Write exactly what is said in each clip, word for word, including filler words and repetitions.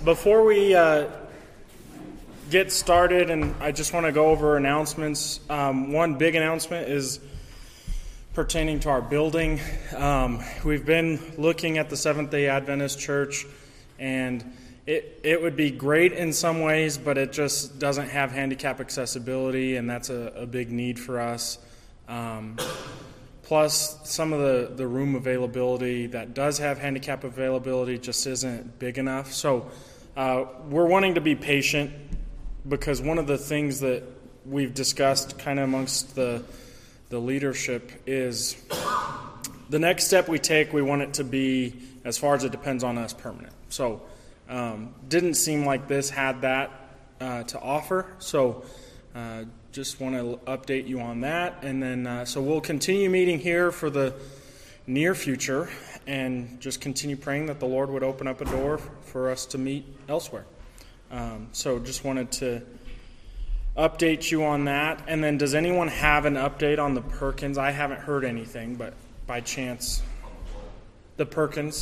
before we uh, get started, and I just want to go over announcements. Um, one big announcement is pertaining to our building. Um, we've been looking at the Seventh-day Adventist Church, and it it would be great in some ways, but it just doesn't have handicap accessibility, and that's a, a big need for us. Um, plus, some of the, the room availability that does have handicap availability just isn't big enough. So uh, we're wanting to be patient, because one of the things that we've discussed kind of amongst the the leadership is the next step we take, we want it to be, as far as it depends on us, permanent. So um, didn't seem like this had that uh, to offer. So uh, just want to update you on that. And then uh, so we'll continue meeting here for the near future and just continue praying that the Lord would open up a door for us to meet elsewhere. Um, so just wanted to update you on that. And then does anyone have an update on the Perkins? I haven't heard anything, but by chance, the Perkins.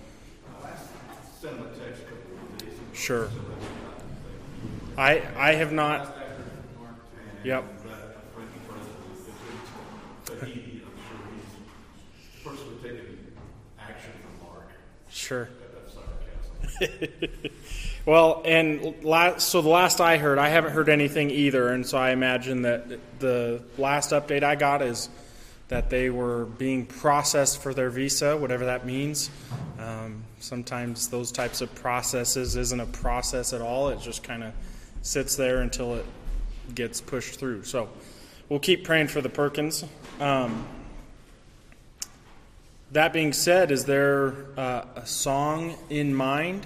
Sure. I I have not. Yep. Sure. Well, and last, so the last I heard, I haven't heard anything either, and so I imagine that the last update I got is that they were being processed for their visa, whatever that means. Um, sometimes those types of processes isn't a process at all. It just kind of sits there until it gets pushed through. So we'll keep praying for the Perkins. Um, that being said, is there uh, a song in mind?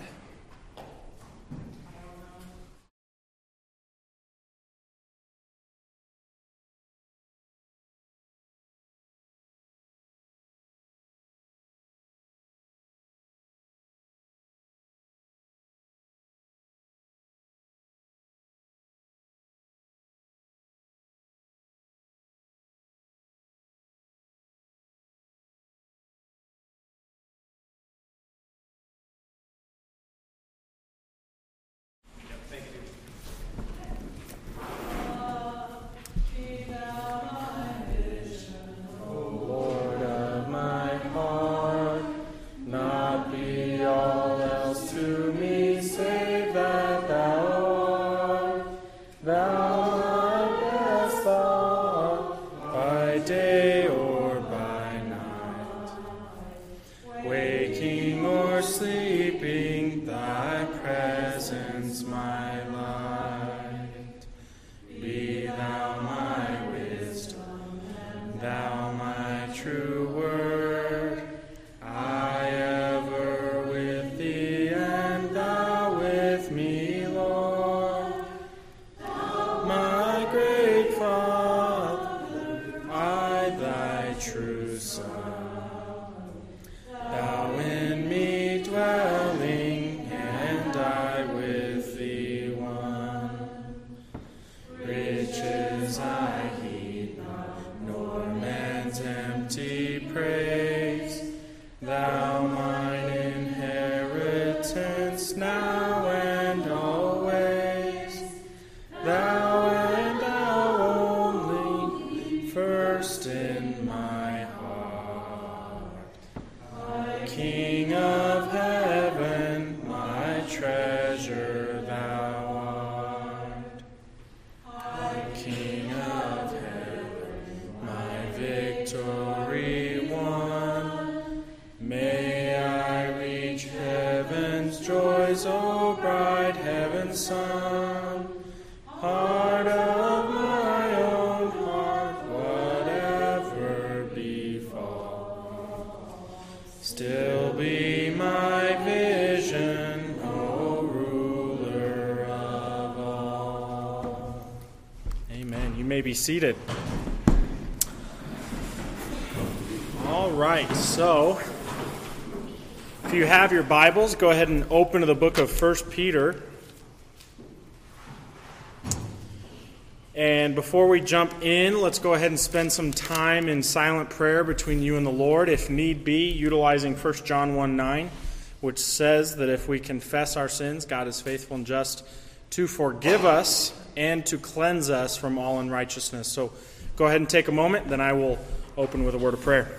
Be seated. All right, so if you have your Bibles, go ahead and open to the book of First Peter. And before we jump in, let's go ahead and spend some time in silent prayer between you and the Lord, if need be, utilizing First John one nine. which says that if we confess our sins, God is faithful and just to forgive us and to cleanse us from all unrighteousness. So go ahead and take a moment, then I will open with a word of prayer.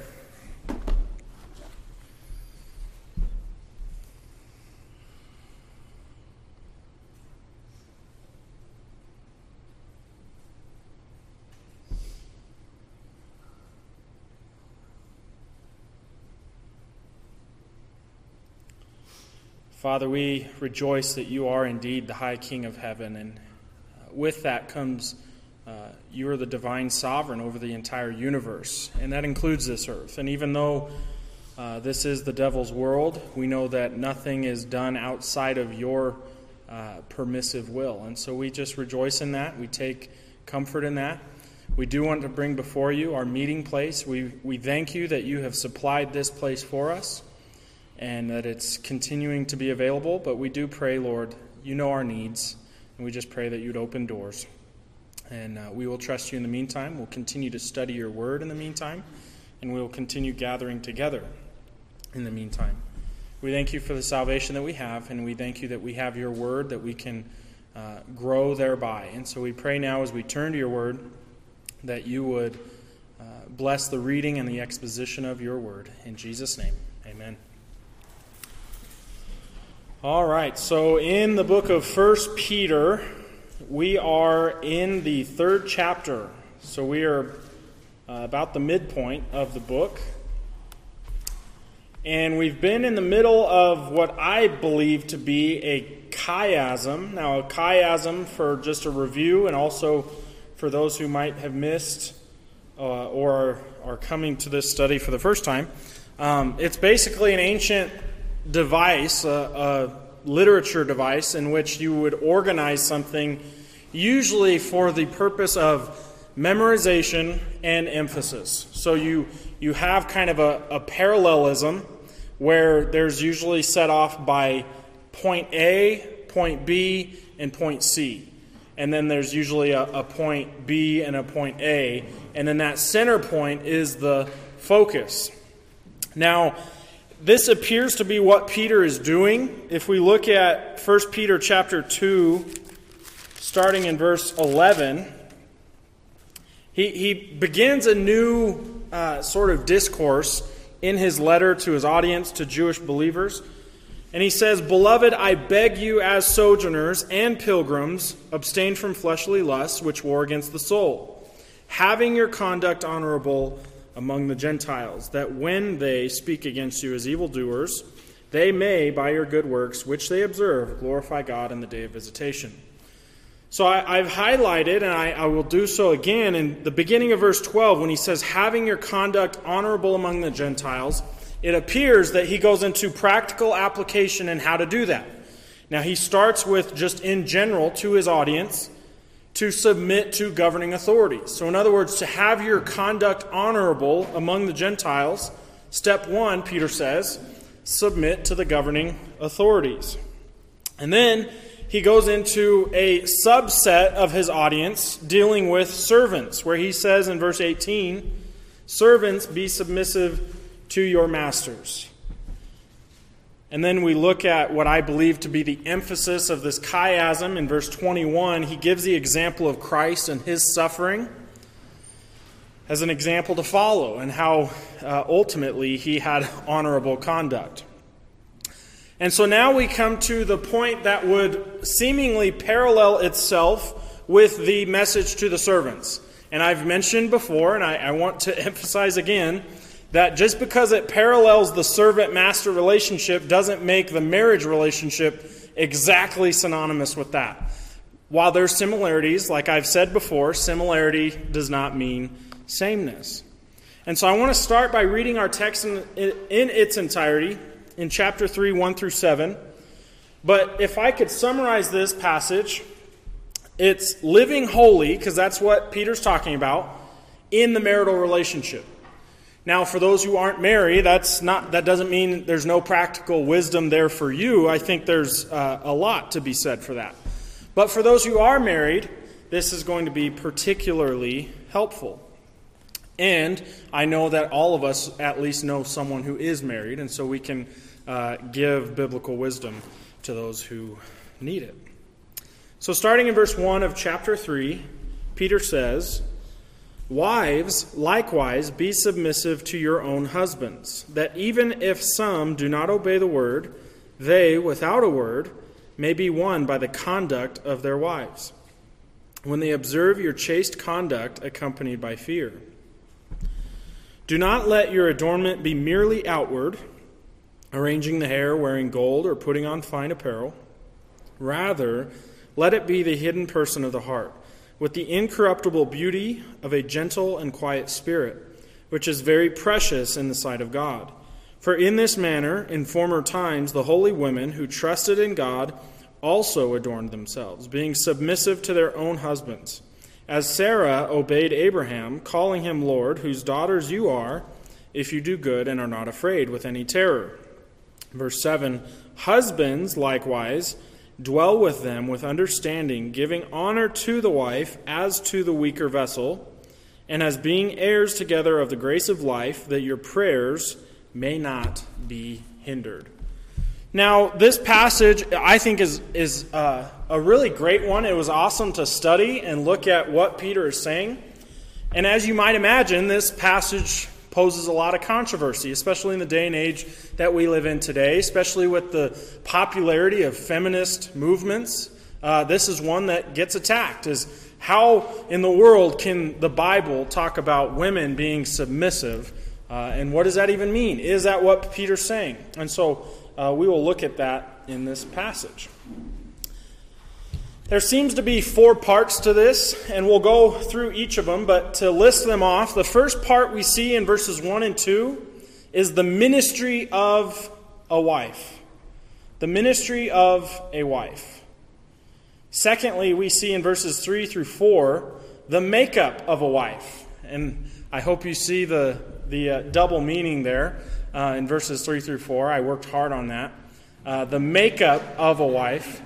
Father, we rejoice that you are indeed the high King of heaven, and uh, with that comes uh, you are the divine sovereign over the entire universe, and that includes this earth. And even though uh, this is the devil's world, we know that nothing is done outside of your uh, permissive will. And so we just rejoice in that. We take comfort in that. We do want to bring before you our meeting place. We, we thank you that you have supplied this place for us, and that it's continuing to be available. But we do pray, Lord, you know our needs, and we just pray that you'd open doors. And uh, we will trust you in the meantime. We'll continue to study your word in the meantime, and we will continue gathering together in the meantime. We thank you for the salvation that we have, and we thank you that we have your word, that we can uh, grow thereby. And so we pray now as we turn to your word that you would uh, bless the reading and the exposition of your word. In Jesus' name, amen. All right, so in the book of First Peter, we are in the third chapter. So we are uh, about the midpoint of the book. And we've been in the middle of what I believe to be a chiasm. Now, a chiasm, for just a review, and also for those who might have missed uh, or are coming to this study for the first time, um, it's basically an ancient device, a, a literature device in which you would organize something, usually for the purpose of memorization and emphasis. So you you have kind of a, a parallelism where there's usually set off by point A, point B, and point C. And then there's usually a, a point B and a point A. And then that center point is the focus. Now, this appears to be what Peter is doing. If we look at First Peter chapter two, starting in verse eleven, he, he begins a new uh, sort of discourse in his letter to his audience, to Jewish believers. And he says, "Beloved, I beg you as sojourners and pilgrims, abstain from fleshly lusts which war against the soul, having your conduct honorable among the Gentiles, that when they speak against you as evildoers, they may, by your good works, which they observe, glorify God in the day of visitation." So I, I've highlighted, and I, I will do so again, in the beginning of verse twelve, when he says, having your conduct honorable among the Gentiles, it appears that he goes into practical application and how to do that. Now, he starts with just in general to his audience, to submit to governing authorities. So in other words, to have your conduct honorable among the Gentiles, step one, Peter says, submit to the governing authorities. And then he goes into a subset of his audience dealing with servants, where he says in verse eighteen, servants, be submissive to your masters. And then we look at what I believe to be the emphasis of this chiasm. In verse twenty-one, he gives the example of Christ and his suffering as an example to follow, and how uh, ultimately he had honorable conduct. And so now we come to the point that would seemingly parallel itself with the message to the servants. And I've mentioned before, and I, I want to emphasize again, that just because it parallels the servant-master relationship doesn't make the marriage relationship exactly synonymous with that. While there's similarities, like I've said before, similarity does not mean sameness. And so I want to start by reading our text in, in its entirety, in chapter three, one through seven. But if I could summarize this passage, it's living holy, because that's what Peter's talking about, in the marital relationship. Now, for those who aren't married, that's not that doesn't mean there's no practical wisdom there for you. I think there's uh, a lot to be said for that. But for those who are married, this is going to be particularly helpful. And I know that all of us at least know someone who is married, and so we can uh, give biblical wisdom to those who need it. So starting in verse one of chapter three, Peter says, "Wives, likewise, be submissive to your own husbands, that even if some do not obey the word, they, without a word, may be won by the conduct of their wives, when they observe your chaste conduct accompanied by fear. Do not let your adornment be merely outward, arranging the hair, wearing gold, or putting on fine apparel. Rather, let it be the hidden person of the heart, with the incorruptible beauty of a gentle and quiet spirit, which is very precious in the sight of God. For in this manner, in former times, the holy women who trusted in God also adorned themselves, being submissive to their own husbands, as Sarah obeyed Abraham, calling him Lord, whose daughters you are, if you do good and are not afraid with any terror." Verse seven, "Husbands, likewise, dwell with them with understanding, giving honor to the wife as to the weaker vessel, and as being heirs together of the grace of life, that your prayers may not be hindered." Now, this passage, I think, is, is uh, a really great one. It was awesome to study and look at what Peter is saying. And as you might imagine, this passage poses a lot of controversy, especially in the day and age that we live in today, especially with the popularity of feminist movements. Uh, this is one that gets attacked, is how in the world can the Bible talk about women being submissive? Uh, and what does that even mean? Is that what Peter's saying? And so uh, we will look at that in this passage. There seems to be four parts to this, and we'll go through each of them, but to list them off, the first part we see in verses one and two is the ministry of a wife. The ministry of a wife. Secondly, we see in verses three through four, the makeup of a wife. And I hope you see the, the uh, double meaning there uh, in verses three through four. I worked hard on that. Uh, the makeup of a wife.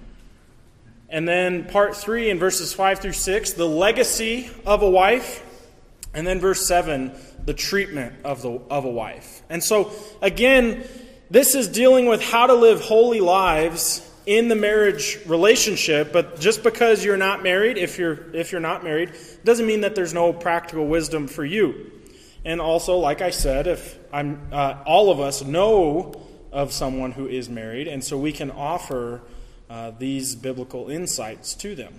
And then part three in verses five through six, the legacy of a wife. And then verse seven, the treatment of the of a wife. And so, again, this is dealing with how to live holy lives in the marriage relationship. But just because you're not married, if you're if you're not married, doesn't mean that there's no practical wisdom for you. And also, like I said, if I'm uh, all of us know of someone who is married, and so we can offer Uh, these biblical insights to them.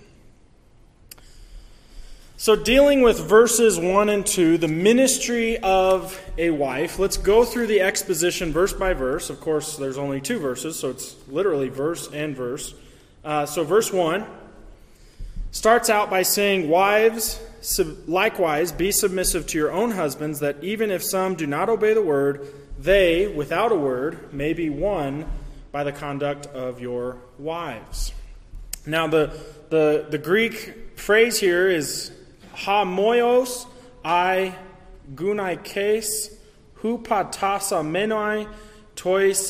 So dealing with verses one and two, the ministry of a wife, let's go through the exposition verse by verse. Of course, there's only two verses, so it's literally verse and verse. Uh, so verse one starts out by saying, "Wives, sub- likewise, be submissive to your own husbands, that even if some do not obey the word, they, without a word, may be won by the conduct of your wives." Now, the the, the Greek phrase here is hamoios I gunaikes hupatasa tois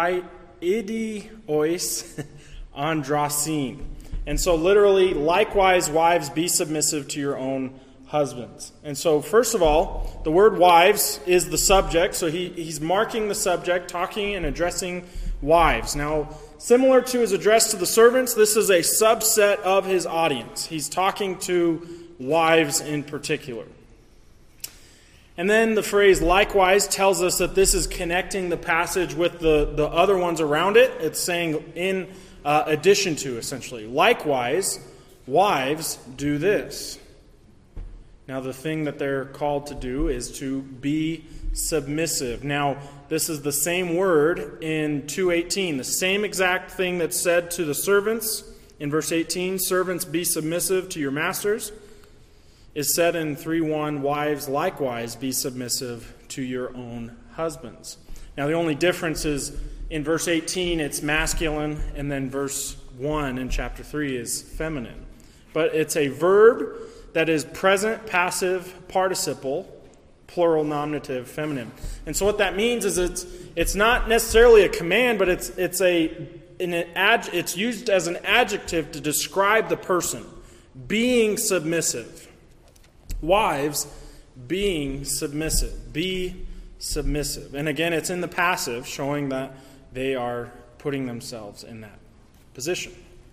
idiois andrasin. And so literally, likewise, wives, be submissive to your own husbands. And so, first of all, the word wives is the subject. So he, he's marking the subject, talking and addressing wives. Now, similar to his address to the servants, this is a subset of his audience. He's talking to wives in particular. And then the phrase likewise tells us that this is connecting the passage with the, the other ones around it. It's saying in uh, addition to, essentially. Likewise, wives, do this. Now, the thing that they're called to do is to be submissive. Now, this is the same word in two eighteen, the same exact thing that's said to the servants in verse eighteen, "Servants, be submissive to your masters," is said in three one, "Wives, likewise, be submissive to your own husbands." Now, the only difference is in verse eighteen, it's masculine, and then verse one in chapter three is feminine. But it's a verb that is present, passive, participle, plural, nominative, feminine. And so what that means is it's it's not necessarily a command, but it's it's a an ad, it's used as an adjective to describe the person being submissive. Wives, being submissive. Be submissive. And again, it's in the passive, showing that they are putting themselves in that position.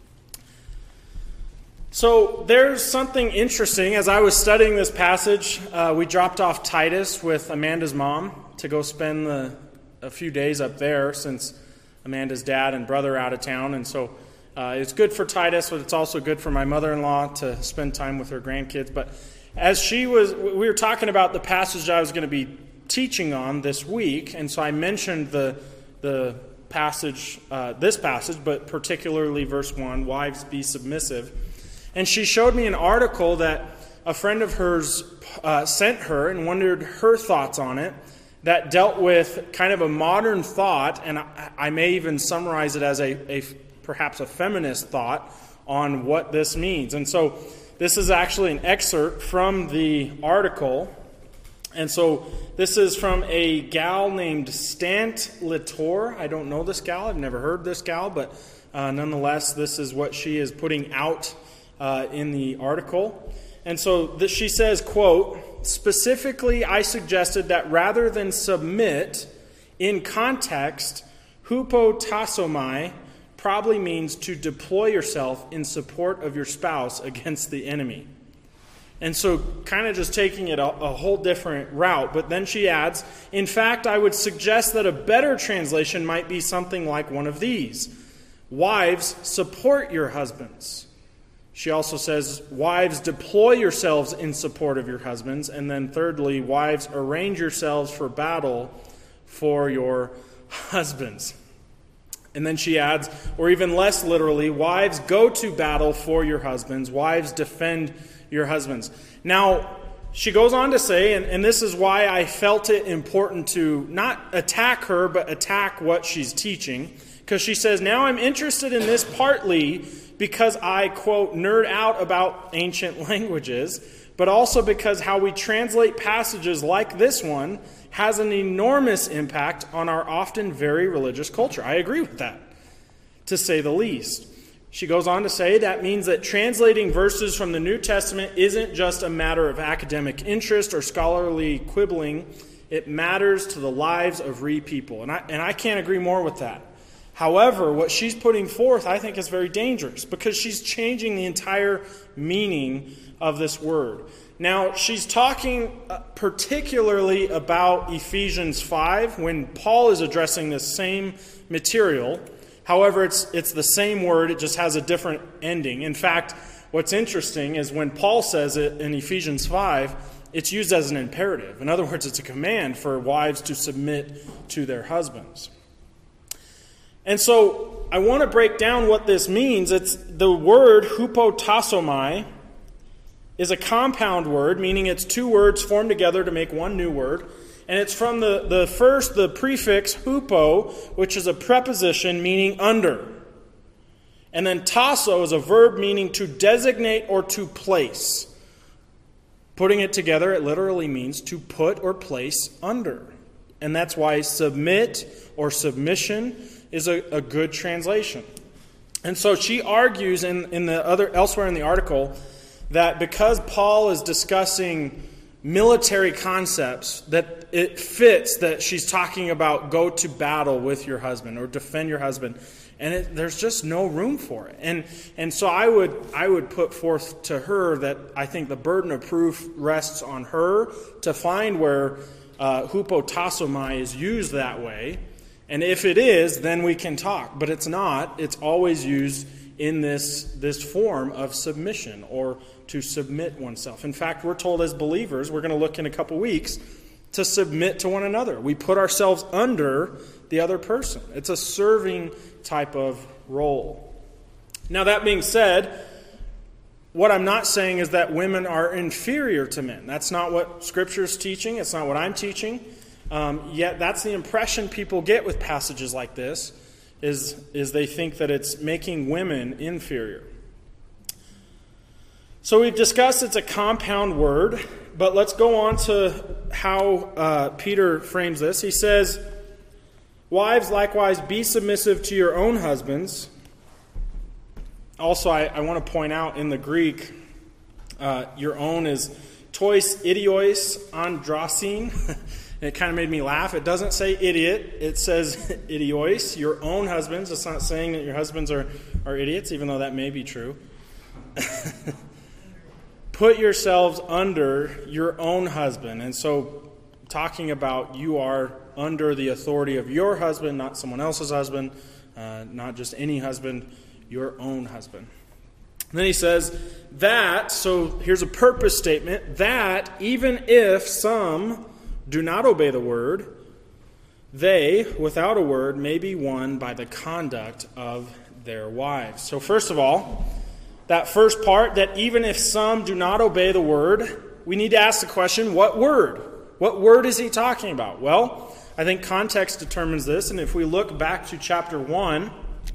So there's something interesting. As I was studying this passage, uh, we dropped off Titus with Amanda's mom to go spend the, a few days up there since Amanda's dad and brother are out of town. And so uh, it's good for Titus, but it's also good for my mother-in-law to spend time with her grandkids. But as she was, we were talking about the passage I was going to be teaching on this week, and so I mentioned the the passage, uh, this passage, but particularly verse one, wives be submissive. And she showed me an article that a friend of hers uh, sent her and wondered her thoughts on it, that dealt with kind of a modern thought, and I, I may even summarize it as a, a perhaps a feminist thought on what this means. And so this is actually an excerpt from the article. And so this is from a gal named Stant Latour. I don't know this gal. I've never heard this gal, but uh, nonetheless, this is what she is putting out uh, in the article. And so this, she says, quote, "Specifically, I suggested that rather than submit, in context, hupotasomai probably means to deploy yourself in support of your spouse against the enemy." And so kind of just taking it a, a whole different route. But then she adds, "In fact, I would suggest that a better translation might be something like one of these. Wives, support your husbands." She also says, "Wives, deploy yourselves in support of your husbands." And then thirdly, "Wives, arrange yourselves for battle for your husbands." And then she adds, or even less literally, "Wives, go to battle for your husbands. Wives, defend your husbands." Now, she goes on to say, and, and this is why I felt it important to not attack her, but attack what she's teaching. Because she says, "Now I'm interested in this partly because I, quote, nerd out about ancient languages, but also because how we translate passages like this one has an enormous impact on our often very religious culture." I agree with that, to say the least. She goes on to say that means that translating verses from the New Testament isn't just a matter of academic interest or scholarly quibbling. It matters to the lives of real people. And I, and I can't agree more with that. However, what she's putting forth, I think, is very dangerous because she's changing the entire meaning of this word. Now, she's talking particularly about Ephesians five when Paul is addressing this same material. However, it's it's the same word, it just has a different ending. In fact, what's interesting is when Paul says it in Ephesians five, it's used as an imperative. In other words, it's a command for wives to submit to their husbands. And so I want to break down what this means. It's the word hupotasomai is a compound word, meaning it's two words formed together to make one new word. And it's from the, the first, the prefix hupo, which is a preposition meaning under. And then tasso is a verb meaning to designate or to place. Putting it together, it literally means to put or place under. And that's why submit or submission is a, a good translation. And so she argues in, in the other elsewhere in the article that because Paul is discussing military concepts, that it fits that she's talking about go to battle with your husband or defend your husband. And it, there's just no room for it. And and so I would I would put forth to her that I think the burden of proof rests on her to find where uh, hupotasomai is used that way. And if it is, then we can talk. But it's not. It's always used in this, this form of submission or to submit oneself. In fact, we're told as believers, we're going to look in a couple weeks, to submit to one another. We put ourselves under the other person. It's a serving type of role. Now, that being said, what I'm not saying is that women are inferior to men. That's not what Scripture is teaching. It's not what I'm teaching. Um, yet that's the impression people get with passages like this, is, is they think that it's making women inferior. So we've discussed it's a compound word, but let's go on to how uh, Peter frames this. He says, "Wives, likewise, be submissive to your own husbands." Also, I, I want to point out in the Greek, uh, your own is tois idiois androsin. And it kind of made me laugh. It doesn't say idiot. It says idiois, your own husbands. It's not saying that your husbands are, are idiots, even though that may be true. Put yourselves under your own husband. And so talking about you are under the authority of your husband, not someone else's husband, uh, not just any husband, your own husband. And then he says that, so here's a purpose statement, that even if some do not obey the word, they, without a word, may be won by the conduct of their wives. So first of all, that first part, that even if some do not obey the word, we need to ask the question, what word? What word is he talking about? Well, I think context determines this, and if we look back to chapter one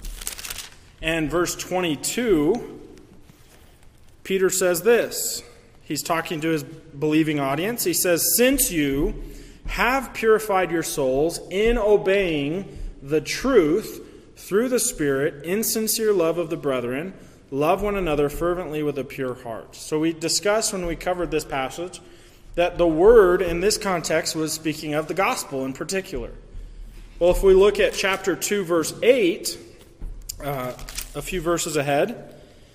and verse twenty-two, Peter says this. He's talking to his believing audience. He says, since you have purified your souls in obeying the truth through the Spirit in sincere love of the brethren, love one another fervently with a pure heart. So we discussed when we covered this passage that the word in this context was speaking of the gospel in particular. Well, if we look at chapter two, verse eight, uh, a few verses ahead,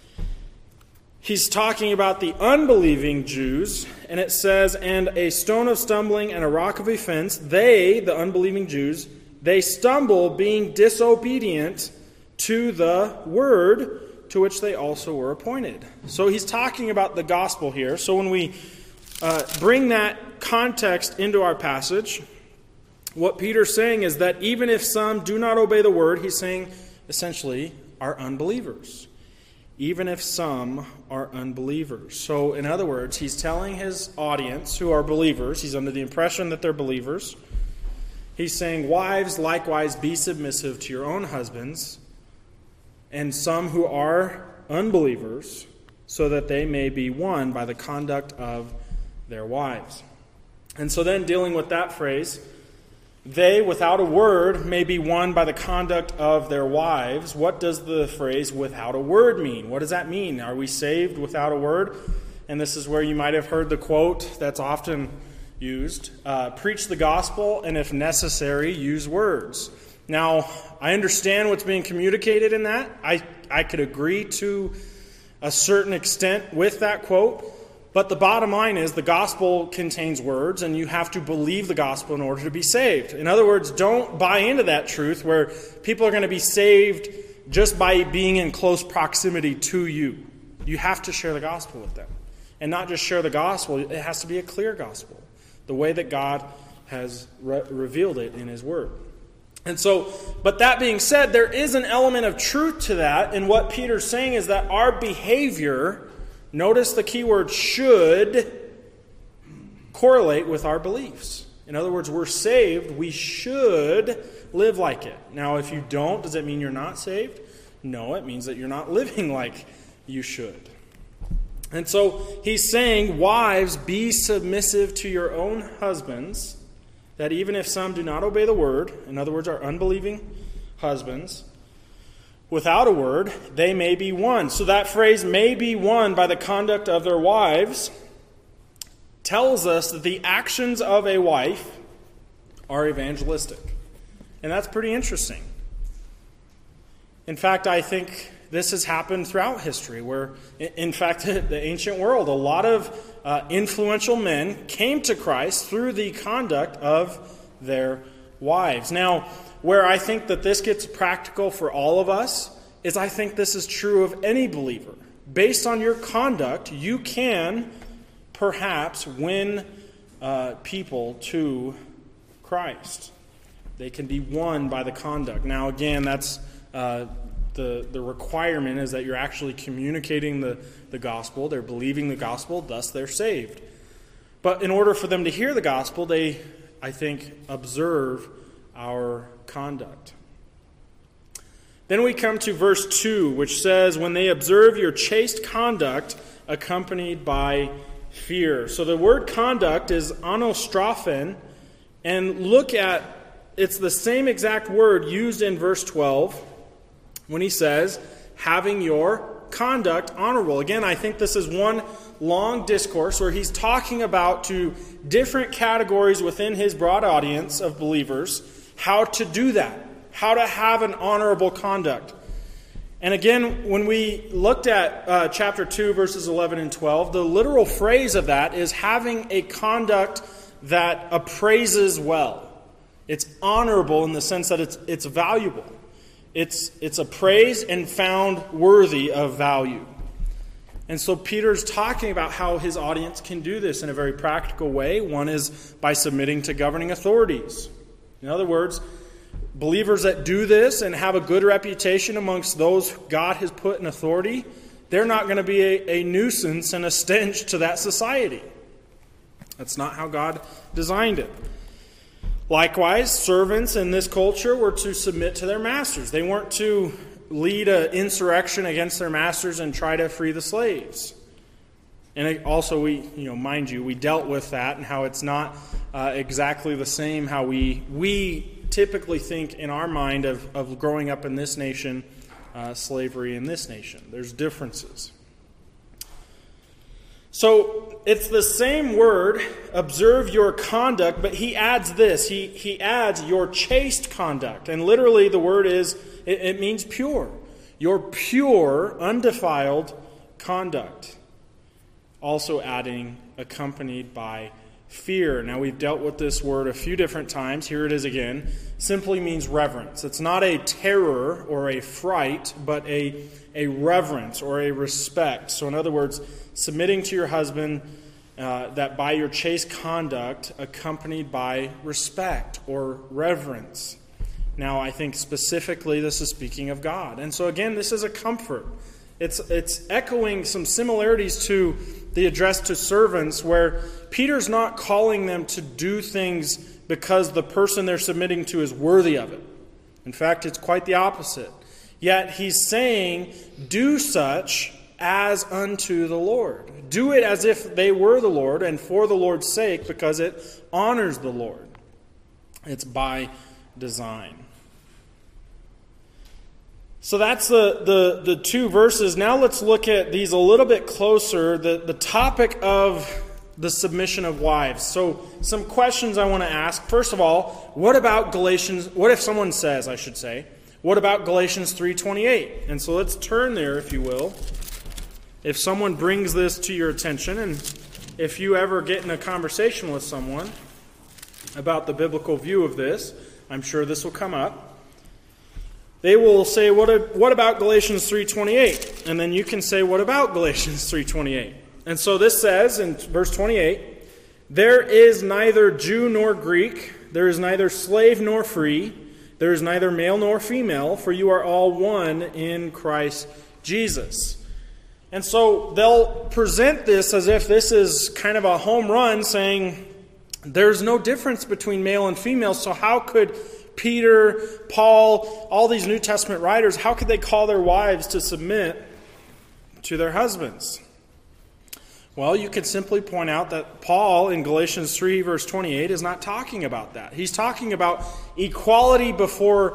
he's talking about the unbelieving Jews, and it says, and a stone of stumbling and a rock of offense, they, the unbelieving Jews, they stumble being disobedient to the word to which they also were appointed. So he's talking about the gospel here. So when we uh, bring that context into our passage, what Peter's saying is that even if some do not obey the word, he's saying essentially are unbelievers. Even if some are unbelievers. So in other words, he's telling his audience who are believers, he's under the impression that they're believers, he's saying, wives, likewise be submissive to your own husbands, and some who are unbelievers, so that they may be won by the conduct of their wives. And so then dealing with that phrase, they, without a word, may be won by the conduct of their wives. What does the phrase without a word mean? What does that mean? Are we saved without a word? And this is where you might have heard the quote that's often used. Uh, Preach the gospel, and if necessary, use words. Now, I understand what's being communicated in that. I, I could agree to a certain extent with that quote. But the bottom line is the gospel contains words, and you have to believe the gospel in order to be saved. In other words, don't buy into that truth where people are going to be saved just by being in close proximity to you. You have to share the gospel with them. And not just share the gospel, it has to be a clear gospel, the way that God has re- revealed it in his word. And so, but that being said, there is an element of truth to that, and what Peter's saying is that our behavior, notice the key word should, correlate with our beliefs. In other words, we're saved, we should live like it. Now, if you don't, does it mean you're not saved? No, it means that you're not living like you should. And so he's saying, wives, be submissive to your own husbands, that even if some do not obey the word, in other words, our unbelieving husbands, without a word, they may be won. So that phrase, may be won by the conduct of their wives, tells us that the actions of a wife are evangelistic. And that's pretty interesting. In fact, I think this has happened throughout history, where, in fact, the ancient world, a lot of uh, influential men came to Christ through the conduct of their wives. Now, where I think that this gets practical for all of us is I think this is true of any believer. Based on your conduct, you can perhaps win uh, people to Christ. They can be won by the conduct. Now, again, that's uh, the, the requirement is that you're actually communicating the, the gospel. They're believing the gospel, thus they're saved. But in order for them to hear the gospel, they, I think, observe our conduct. Then we come to verse two, which says, when they observe your chaste conduct accompanied by fear. So the word conduct is anostrophen, and look at, it's the same exact word used in verse twelve when he says, having your conduct honorable. Again, I think this is one long discourse where he's talking about to different categories within his broad audience of believers how to do that, how to have an honorable conduct. And again, when we looked at uh, chapter two, verses eleven and twelve, the literal phrase of that is having a conduct that appraises well. It's honorable in the sense that it's it's valuable. It's it's appraised and found worthy of value. And so Peter's talking about how his audience can do this in a very practical way. One is by submitting to governing authorities. In other words, believers that do this and have a good reputation amongst those God has put in authority, they're not going to be a, a nuisance and a stench to that society. That's not how God designed it. Likewise, servants in this culture were to submit to their masters. They weren't to lead an insurrection against their masters and try to free the slaves. And it also, we, you know, mind you, we dealt with that and how it's not uh, exactly the same how we we typically think in our mind of, of growing up in this nation, uh, slavery in this nation. There's differences. So it's the same word, observe your conduct, but he adds this. He he adds your chaste conduct. And literally the word is, it, it means pure. Your pure, undefiled conduct. Also adding, accompanied by fear. Now we've dealt with this word a few different times. Here it is again. Simply means reverence. It's not a terror or a fright, but a, a reverence or a respect. So in other words, submitting to your husband uh, that by your chaste conduct accompanied by respect or reverence. Now I think specifically this is speaking of God. And so again, this is a comfort. It's it's echoing some similarities to the address to servants where Peter's not calling them to do things because the person they're submitting to is worthy of it. In fact, it's quite the opposite. Yet he's saying, do such as unto the Lord. Do it as if they were the Lord and for the Lord's sake because it honors the Lord. It's by design. So that's the, the, the two verses. Now let's look at these a little bit closer. The, the topic of the submission of wives. So some questions I want to ask. First of all, what about Galatians? What if someone says, I should say, what about Galatians three twenty-eight? And so let's turn there, if you will. If someone brings this to your attention, and if you ever get in a conversation with someone about the biblical view of this, I'm sure this will come up. They will say, what, what about Galatians three twenty-eight? And then you can say, what about Galatians three twenty-eight? And so this says in verse twenty-eight, there is neither Jew nor Greek, there is neither slave nor free, there is neither male nor female, for you are all one in Christ Jesus. And so they'll present this as if this is kind of a home run, saying there's no difference between male and female, so how could Peter, Paul, all these New Testament writers, how could they call their wives to submit to their husbands? Well, you could simply point out that Paul in Galatians three verse twenty-eight is not talking about that. He's talking about equality before,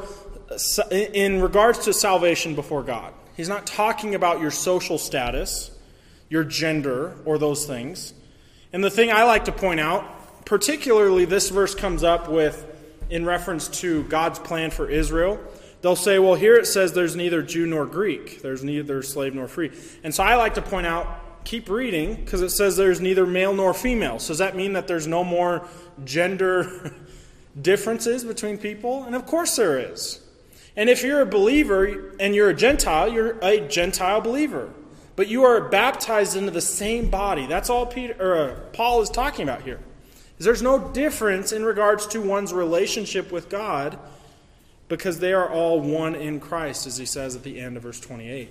in regards to salvation before God. He's not talking about your social status, your gender, or those things. And the thing I like to point out, particularly this verse comes up with in reference to God's plan for Israel. They'll say, well, here it says there's neither Jew nor Greek. There's neither slave nor free. And so I like to point out, keep reading, because it says there's neither male nor female. So does that mean that there's no more gender differences between people? And of course there is. And if you're a believer and you're a Gentile, you're a Gentile believer. But you are baptized into the same body. That's all Peter or uh, Paul is talking about here. There's no difference in regards to one's relationship with God because they are all one in Christ, as he says at the end of verse twenty-eight.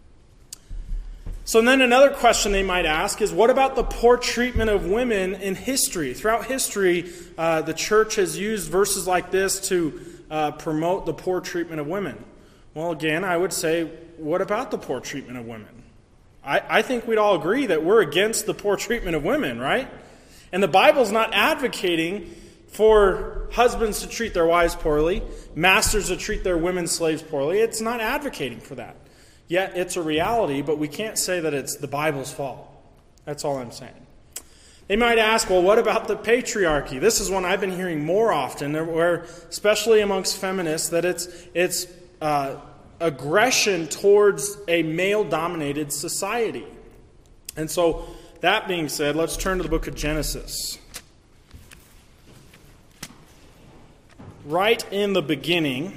So then another question they might ask is, what about the poor treatment of women in history? Throughout history, uh, the church has used verses like this to uh, promote the poor treatment of women. Well, again, I would say, what about the poor treatment of women? I, I think we'd all agree that we're against the poor treatment of women, right? And the Bible's not advocating for husbands to treat their wives poorly, masters to treat their women slaves poorly. It's not advocating for that. Yet it's a reality, but we can't say that it's the Bible's fault. That's all I'm saying. They might ask, well, what about the patriarchy? This is one I've been hearing more often, where, especially amongst feminists, that it's it's uh, aggression towards a male-dominated society. And so, that being said, let's turn to the book of Genesis. Right in the beginning,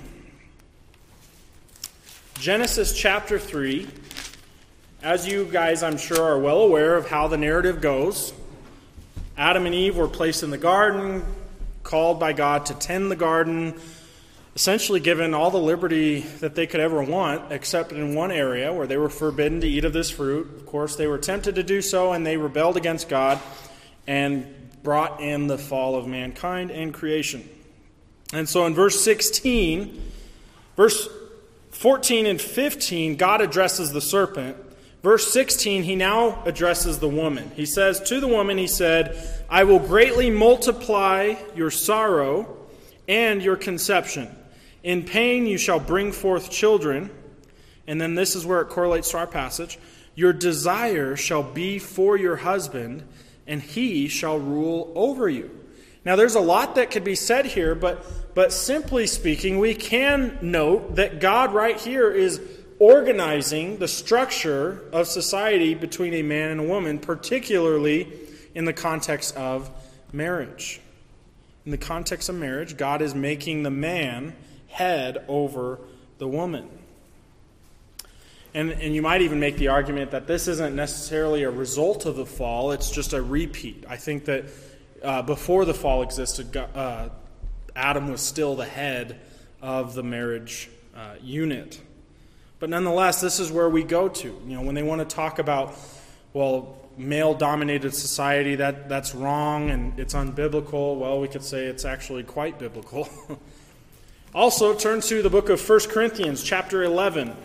Genesis chapter three, as you guys I'm sure are well aware of how the narrative goes, Adam and Eve were placed in the garden, called by God to tend the garden, essentially given all the liberty that they could ever want, except in one area where they were forbidden to eat of this fruit. Of course, they were tempted to do so, and they rebelled against God and brought in the fall of mankind and creation. And so in verse sixteen, verse fourteen and fifteen, God addresses the serpent. Verse sixteen, he now addresses the woman. He says, to the woman, he said, I will greatly multiply your sorrow and your conception. In pain you shall bring forth children. And then this is where it correlates to our passage. Your desire shall be for your husband, and he shall rule over you. Now there's a lot that could be said here, but, but simply speaking, we can note that God right here is organizing the structure of society between a man and a woman, particularly in the context of marriage. In the context of marriage, God is making the man head over the woman. And, and you might even make the argument that this isn't necessarily a result of the fall, it's just a repeat. I think that uh, before the fall existed, uh, Adam was still the head of the marriage uh, unit. But nonetheless, this is where we go to. You know, when they want to talk about, well, male-dominated society, that, that's wrong and it's unbiblical, well, we could say it's actually quite biblical. Also, turn to the book of First Corinthians, chapter eleven.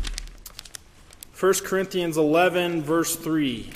First Corinthians eleven, verse three.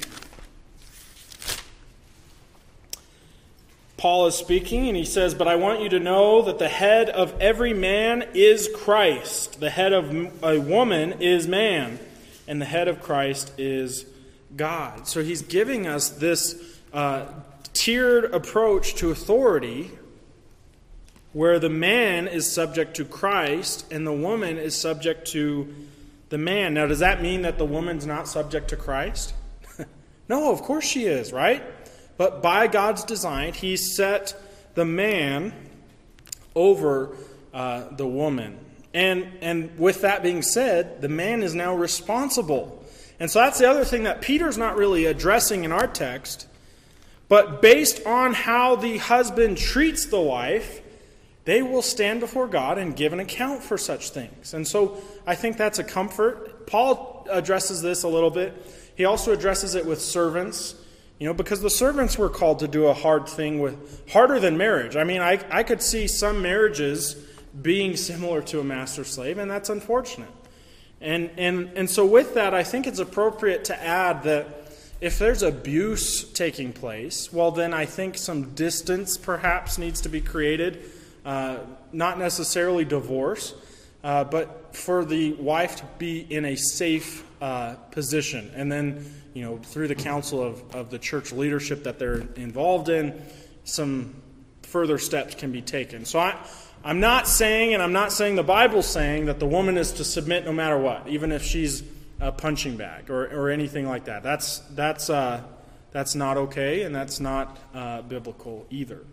Paul is speaking, and he says, but I want you to know that the head of every man is Christ. The head of a woman is man, and the head of Christ is God. So he's giving us this uh, tiered approach to authority where the man is subject to Christ and the woman is subject to the man. Now, does that mean that the woman's not subject to Christ? No, of course she is, right? But by God's design, he set the man over uh, the woman. And, and with that being said, the man is now responsible. And so that's the other thing that Peter's not really addressing in our text. But based on how the husband treats the wife, they will stand before God and give an account for such things. And so I think that's a comfort. Paul addresses this a little bit. He also addresses it with servants. You know, because the servants were called to do a hard thing with harder than marriage. I mean, I, I could see some marriages being similar to a master-slave, and that's unfortunate. And, and, and so with that, I think it's appropriate to add that if there's abuse taking place, well, then I think some distance perhaps needs to be created. Uh, not necessarily divorce, uh, but for the wife to be in a safe uh, position. And then, you know, through the counsel of, of the church leadership that they're involved in, some further steps can be taken. So I, I'm not saying, and I'm not saying the Bible's saying, that the woman is to submit no matter what, even if she's a punching bag or, or anything like that. That's, that's, uh, that's not okay, and that's not uh, biblical either.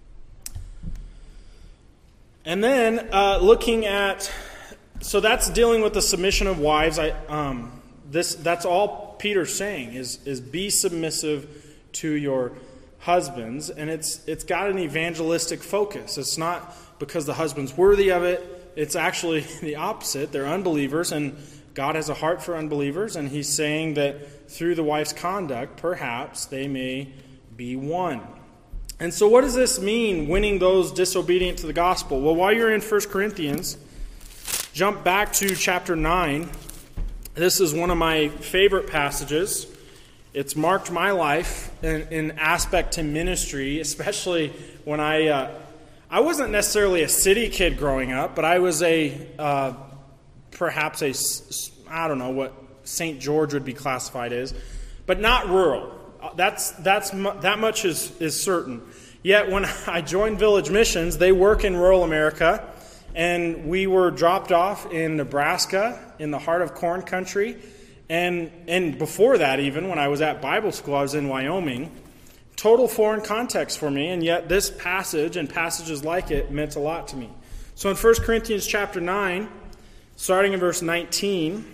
And then uh, looking at, so that's dealing with the submission of wives. I um, this that's all Peter's saying is is be submissive to your husbands, and it's it's got an evangelistic focus. It's not because the husband's worthy of it. It's actually the opposite. They're unbelievers, and God has a heart for unbelievers, and he's saying that through the wife's conduct, perhaps they may be won. And so what does this mean, winning those disobedient to the gospel? Well, while you're in First Corinthians, jump back to chapter nine. This is one of my favorite passages. It's marked my life in, in aspect to ministry, especially when I... Uh, I wasn't necessarily a city kid growing up, but I was a... Uh, perhaps a... I don't know what Saint George would be classified as, but not rural. That's that's that much is is certain. Yet when I joined Village Missions, they work in rural America, and we were dropped off in Nebraska, in the heart of corn country, and and before that, even when I was at Bible school, I was in Wyoming. Total foreign context for me, and yet this passage and passages like it meant a lot to me. So in First Corinthians chapter nine, starting in verse nineteen,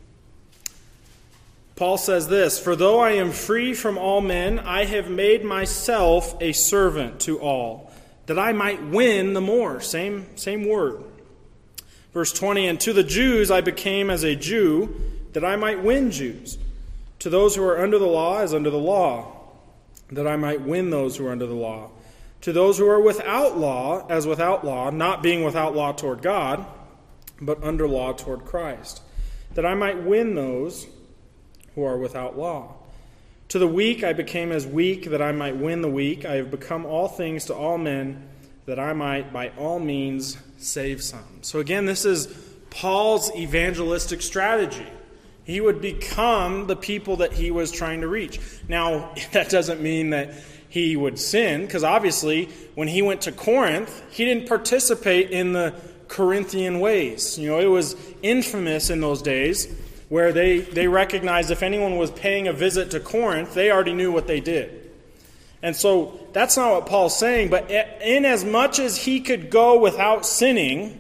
Paul says this, "For though I am free from all men, I have made myself a servant to all, that I might win the more." Same, same word. Verse twenty, "And to the Jews I became as a Jew, that I might win Jews. To those who are under the law as under the law, that I might win those who are under the law. To those who are without law as without law, not being without law toward God, but under law toward Christ, that I might win those who are without law. To the weak I became as weak, that I might win the weak. I have become all things to all men, that I might by all means save some." So again, this is Paul's evangelistic strategy. He would become the people that he was trying to reach. Now, that doesn't mean that he would sin, because obviously when he went to Corinth, he didn't participate in the Corinthian ways. You know, it was infamous in those days where they, they recognized if anyone was paying a visit to Corinth, they already knew what they did. And so that's not what Paul's saying, but in as much as he could go without sinning,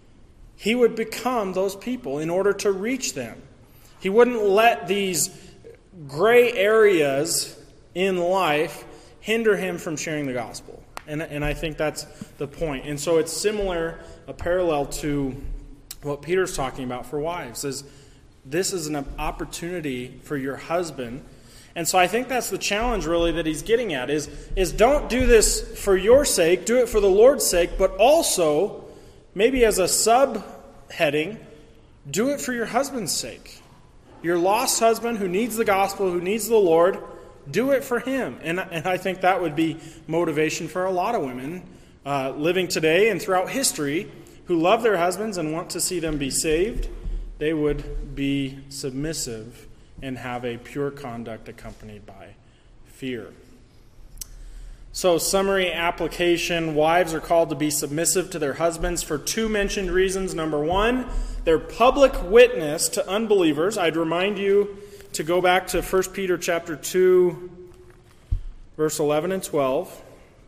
he would become those people in order to reach them. He wouldn't let these gray areas in life hinder him from sharing the gospel. And, and I think that's the point. And so it's similar, a parallel to what Peter's talking about for wives, is this is an opportunity for your husband. And so I think that's the challenge really that he's getting at, is, is don't do this for your sake, do it for the Lord's sake, but also, maybe as a subheading, do it for your husband's sake. Your lost husband who needs the gospel, who needs the Lord, do it for him. And, and I think that would be motivation for a lot of women uh, living today and throughout history who love their husbands and want to see them be saved. They would be submissive and have a pure conduct accompanied by fear. So, summary application. Wives are called to be submissive to their husbands for two mentioned reasons. Number one, their public witness to unbelievers. I'd remind you to go back to First Peter chapter two, verse eleven and twelve.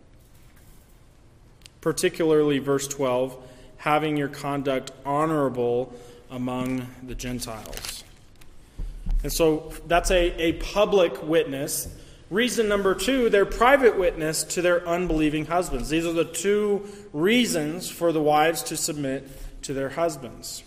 Particularly verse twelve, having your conduct honorable among the Gentiles. And so that's a, a public witness. Reason number two, their private witness to their unbelieving husbands. These are the two reasons for the wives to submit to their husbands.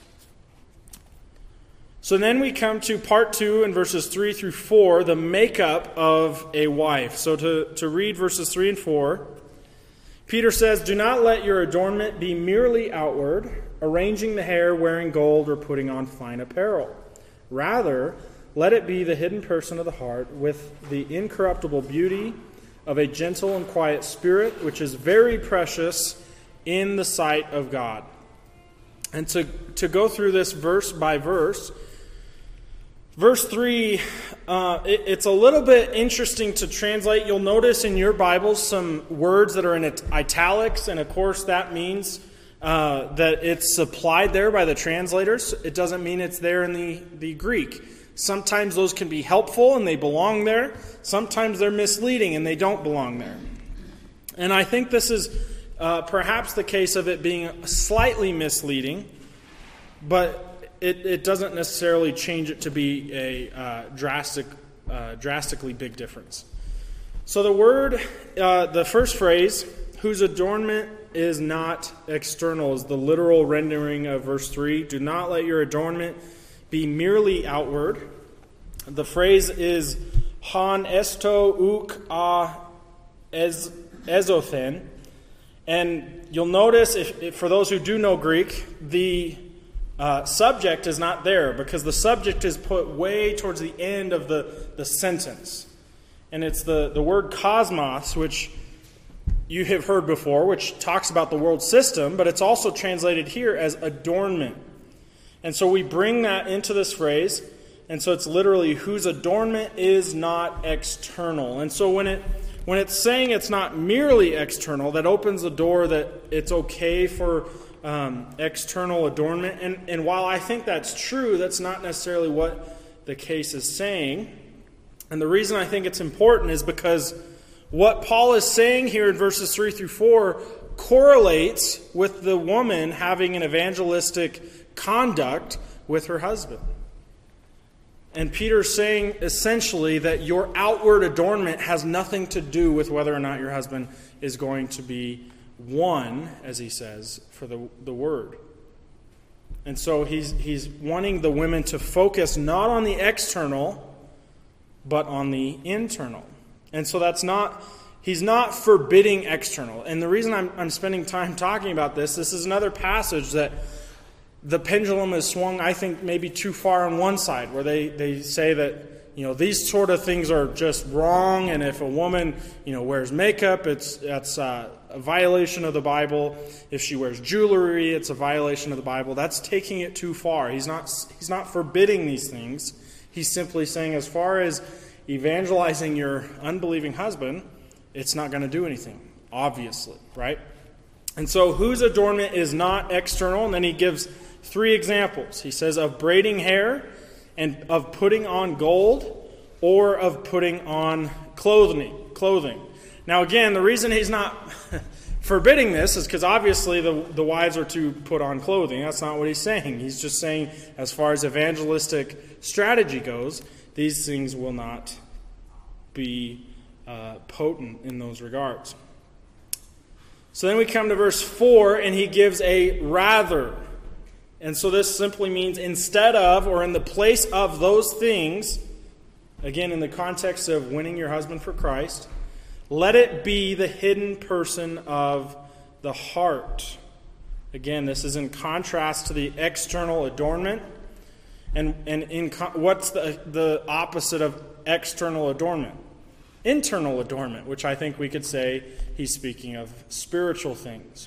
So then we come to part two in verses three through four, the makeup of a wife. So to, to read verses three and four, Peter says, "Do not let your adornment be merely outward, arranging the hair, wearing gold, or putting on fine apparel. Rather, let it be the hidden person of the heart, with the incorruptible beauty of a gentle and quiet spirit, which is very precious in the sight of God." And to, to go through this verse by verse, verse three, uh, it, it's a little bit interesting to translate. You'll notice in your Bibles some words that are in italics, and of course that means uh, that it's supplied there by the translators. It doesn't mean it's there in the, the Greek. Sometimes those can be helpful and they belong there. Sometimes they're misleading and they don't belong there. And I think this is uh, perhaps the case of it being slightly misleading, but it, it doesn't necessarily change it to be a uh, drastic, uh, drastically big difference. So the word, uh, the first phrase, whose adornment is not external, is the literal rendering of verse three. Do not let your adornment be merely outward. The phrase is han esto uk a ezothen. And you'll notice, if, if for those who do know Greek, the uh, subject is not there, because the subject is put way towards the end of the, the sentence. And it's the, the word cosmos, which you have heard before, which talks about the world system, but it's also translated here as adornment. And so we bring that into this phrase, And so it's literally whose adornment is not external. And so when it when it's saying it's not merely external, that opens the door that it's okay for um, external adornment. And, and while I think that's true, that's not necessarily what the case is saying. And the reason I think it's important is because what Paul is saying here in verses three through four correlates with the woman having an evangelistic conduct with her husband. And Peter's saying essentially that your outward adornment has nothing to do with whether or not your husband is going to be won, as he says, for the, the word. And so he's he's wanting the women to focus not on the external, but on the internal. And so that's not, he's not forbidding external. And the reason I'm, I'm spending time talking about this, this is another passage that the pendulum is swung, I think, maybe too far on one side, where they, they say that, you know, these sort of things are just wrong, and if a woman, you know, wears makeup, it's that's uh, a violation of the Bible. If she wears jewelry, it's a violation of the Bible. That's taking it too far. He's not he's not forbidding these things. He's simply saying, as far as evangelizing your unbelieving husband, it's not going to do anything, obviously, right? And so whose adornment is not external? And then he gives three examples. He says of braiding hair, and of putting on gold, or of putting on clothing. Clothing. Now again, the reason he's not forbidding this is because obviously the, the wives are to put on clothing. That's not what he's saying. He's just saying, as far as evangelistic strategy goes, these things will not be uh, potent in those regards. So then we come to verse four, and he gives a rather. And so this simply means instead of, or in the place of those things, again in the context of winning your husband for Christ, let it be the hidden person of the heart. Again, this is in contrast to the external adornment. And, and in what's the, the opposite of external adornment? Internal adornment, which I think we could say he's speaking of spiritual things.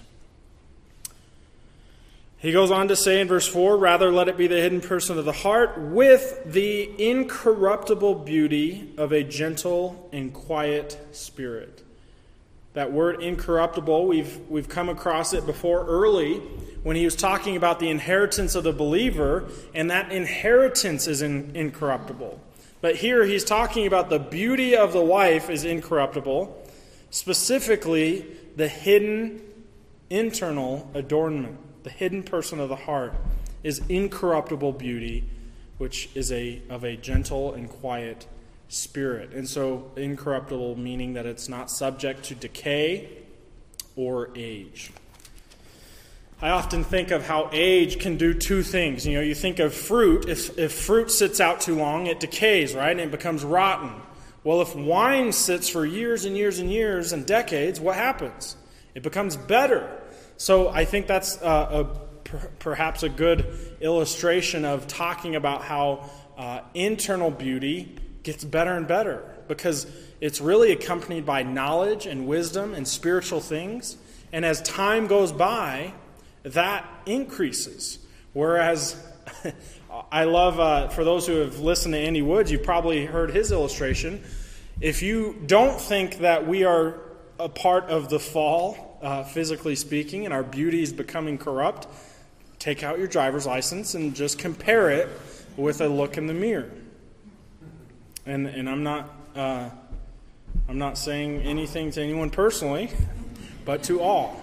He goes on to say in verse four, rather let it be the hidden person of the heart with the incorruptible beauty of a gentle and quiet spirit. That word incorruptible, we've we've come across it before early when he was talking about the inheritance of the believer, and that inheritance is in, incorruptible. But here he's talking about the beauty of the wife is incorruptible, specifically the hidden internal adornment. The hidden person of the heart is incorruptible beauty, which is a of a gentle and quiet spirit. And so incorruptible meaning that it's not subject to decay or age. I often think of how age can do two things. You know, you think of fruit. If, if fruit sits out too long, it decays, right? And it becomes rotten. Well, if wine sits for years and years and years and decades, what happens? It becomes better. So I think that's uh, a, per, perhaps a good illustration of talking about how uh, internal beauty gets better and better, because it's really accompanied by knowledge and wisdom and spiritual things. And as time goes by, that increases. Whereas I love, uh, for those who have listened to Andy Woods, you've probably heard his illustration. If you don't think that we are a part of the fall, uh, physically speaking, and our beauty is becoming corrupt, take out your driver's license and just compare it with a look in the mirror. And and I'm not uh, I'm not saying anything to anyone personally, but to all.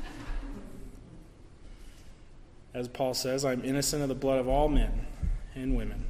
As Paul says, I'm innocent of the blood of all men and women.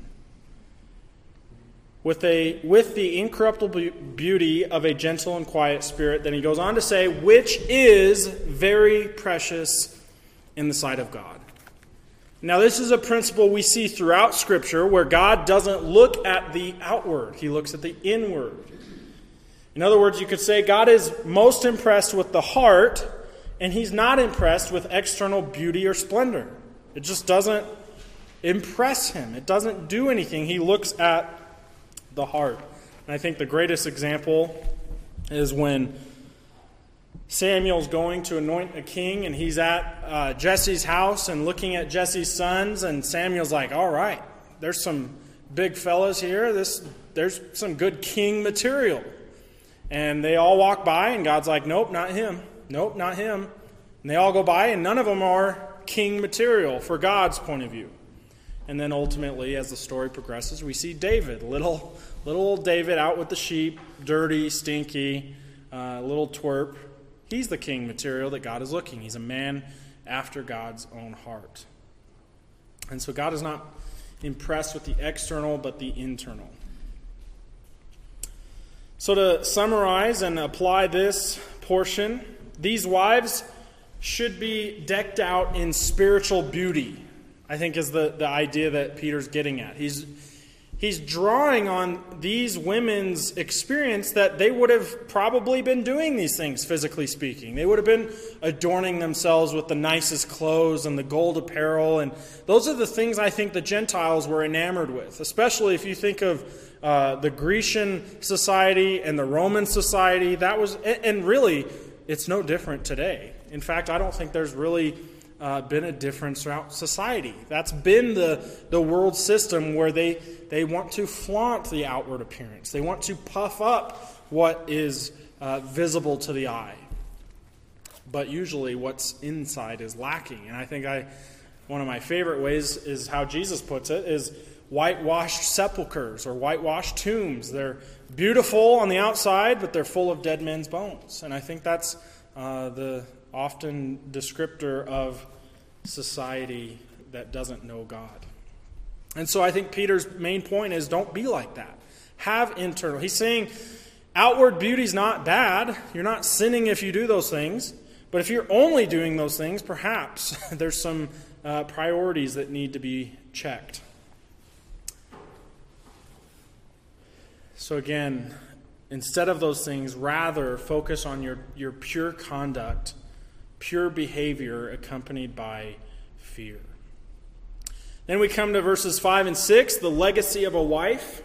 With a with the incorruptible beauty of a gentle and quiet spirit, then he goes on to say, which is very precious in the sight of God. Now, this is a principle we see throughout Scripture where God doesn't look at the outward. He looks at the inward. In other words, you could say God is most impressed with the heart, and he's not impressed with external beauty or splendor. It just doesn't impress him. It doesn't do anything. He looks at the heart. And I think the greatest example is when Samuel's going to anoint a king, and he's at uh, Jesse's house and looking at Jesse's sons, and Samuel's like, all right, there's some big fellas here, this there's some good king material. And they all walk by, and God's like, nope, not him. Nope, not him. And they all go by, and none of them are king material for God's point of view. And then ultimately, as the story progresses, we see David, little little old David out with the sheep, dirty, stinky, uh, little twerp. He's the king material that God is looking. He's a man after God's own heart. And so God is not impressed with the external, but the internal. So to summarize and apply this portion, these wives should be decked out in spiritual beauty, I think is the, the idea that Peter's getting at. He's He's drawing on these women's experience that they would have probably been doing these things, physically speaking. They would have been adorning themselves with the nicest clothes and the gold apparel. And those are the things I think the Gentiles were enamored with, especially if you think of uh, the Grecian society and the Roman society. That was, and really, it's no different today. In fact, I don't think there's really Uh, been a difference throughout society. That's been the, the world system where they, they want to flaunt the outward appearance. They want to puff up what is uh, visible to the eye. But usually what's inside is lacking. And I think I one of my favorite ways is how Jesus puts it, is whitewashed sepulchres or whitewashed tombs. They're beautiful on the outside, but they're full of dead men's bones. And I think that's uh, the often descriptor of society that doesn't know God. And so I think Peter's main point is don't be like that. Have internal. He's saying outward beauty is not bad. You're not sinning if you do those things. But if you're only doing those things, perhaps there's some uh, priorities that need to be checked. So again, instead of those things, rather focus on your, your pure conduct, pure behavior accompanied by fear. Then we come to verses five and six, the legacy of a wife.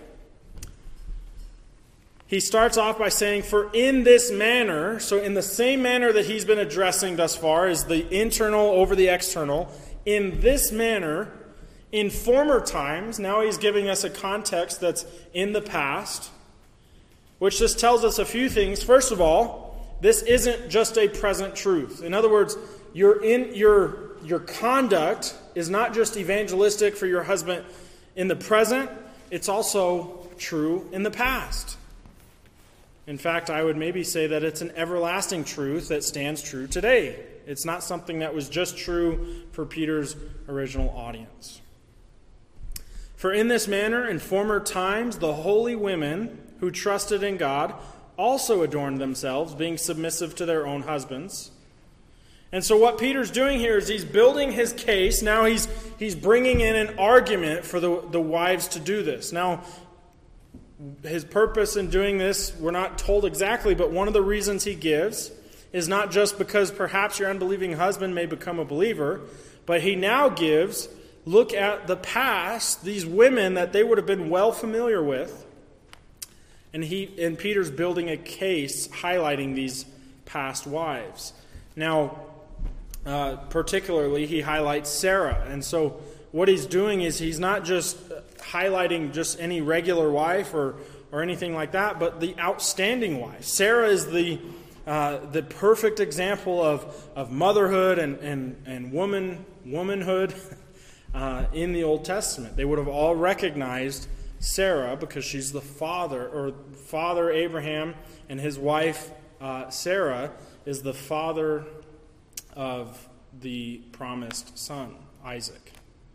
He starts off by saying, for in this manner, so in the same manner that he's been addressing thus far, is the internal over the external, in this manner, in former times, now he's giving us a context that's in the past, which just tells us a few things. First of all, this isn't just a present truth. In other words, your in your your conduct is not just evangelistic for your husband in the present, it's also true in the past. In fact, I would maybe say that it's an everlasting truth that stands true today. It's not something that was just true for Peter's original audience. For in this manner, in former times, the holy women who trusted in God also adorned themselves, being submissive to their own husbands. And so what Peter's doing here is he's building his case. Now he's he's bringing in an argument for the, the wives to do this. Now, his purpose in doing this, we're not told exactly, but one of the reasons he gives is not just because perhaps your unbelieving husband may become a believer, but he now gives, look at the past, these women that they would have been well familiar with. And he and Peter's building a case highlighting these past wives. Now, uh, particularly, he highlights Sarah. And so what he's doing is he's not just highlighting just any regular wife or, or anything like that, but the outstanding wife. Sarah is the uh, the perfect example of, of motherhood and, and, and woman womanhood uh, in the Old Testament. They would have all recognized Sarah because she's the father, or father Abraham, and his wife uh, Sarah is the father of the promised son, Isaac.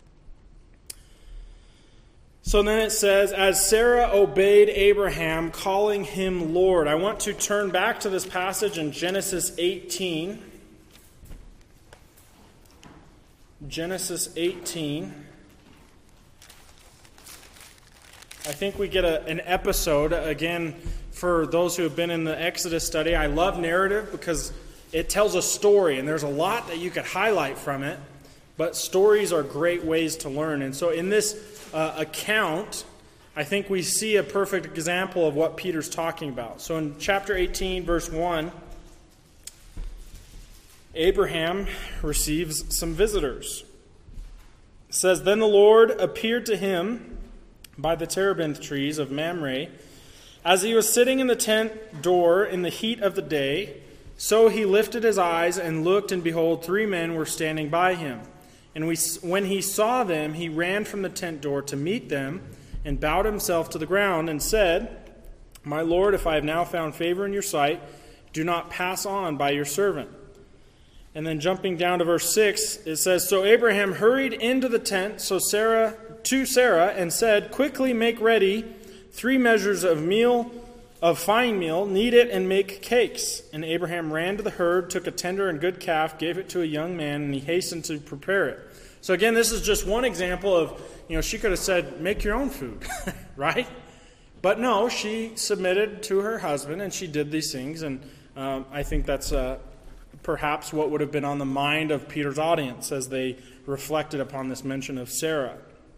So then it says, as Sarah obeyed Abraham, calling him Lord. I want to turn back to this passage in Genesis eighteen. Genesis eighteen. I think we get a, an episode, again, for those who have been in the Exodus study. I love narrative because it tells a story, and there's a lot that you could highlight from it, but stories are great ways to learn. And so in this uh, account, I think we see a perfect example of what Peter's talking about. So in chapter eighteen, verse one, Abraham receives some visitors. It says, then the Lord appeared to him by the terebinth trees of Mamre. As he was sitting in the tent door in the heat of the day, so he lifted his eyes and looked, and behold, three men were standing by him. And we, when he saw them, he ran from the tent door to meet them, and bowed himself to the ground, and said, My Lord, if I have now found favor in your sight, do not pass on by your servant. And then jumping down to verse six, it says, So Abraham hurried into the tent so Sarah to Sarah and said, Quickly make ready three measures of meal, of fine meal, knead it and make cakes. And Abraham ran to the herd, took a tender and good calf, gave it to a young man, and he hastened to prepare it. So again, this is just one example of, you know, she could have said, make your own food, right? But no, she submitted to her husband, and she did these things, and um, I think that's uh, perhaps what would have been on the mind of Peter's audience as they reflected upon this mention of Sarah.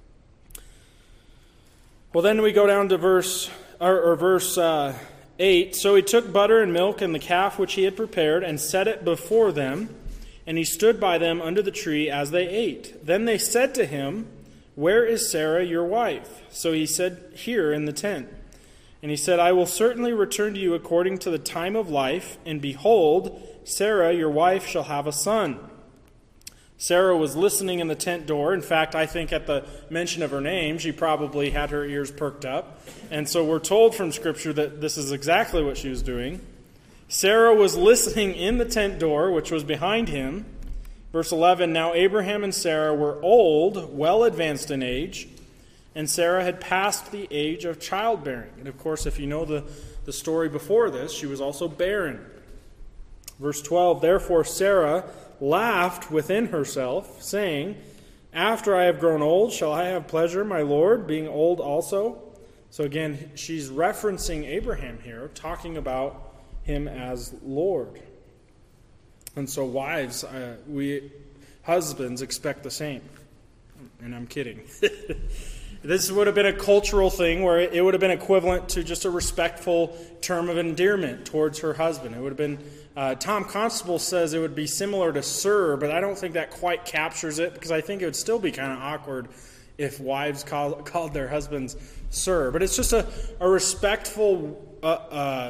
Well, then we go down to verse or, or verse uh, eight. So he took butter and milk and the calf which he had prepared and set it before them, and he stood by them under the tree as they ate. Then they said to him, Where is Sarah your wife? So he said, Here in the tent. And he said, I will certainly return to you according to the time of life, and behold, Sarah your wife shall have a son. Sarah was listening in the tent door. In fact, I think at the mention of her name, she probably had her ears perked up. And so we're told from Scripture that this is exactly what she was doing. Sarah was listening in the tent door, which was behind him. Verse eleven, Now Abraham and Sarah were old, well advanced in age, and Sarah had passed the age of childbearing. And of course, if you know the, the story before this, she was also barren. Verse twelve, Therefore Sarah laughed within herself, saying, After I have grown old, shall I have pleasure, my Lord, being old also? So again, she's referencing Abraham here, talking about him as Lord. And so wives, uh, we husbands expect the same. And I'm kidding. This would have been a cultural thing where it would have been equivalent to just a respectful term of endearment towards her husband. It would have been, uh, Tom Constable says it would be similar to sir, but I don't think that quite captures it, because I think it would still be kind of awkward if wives call, called their husbands sir. But it's just a, a respectful uh, uh,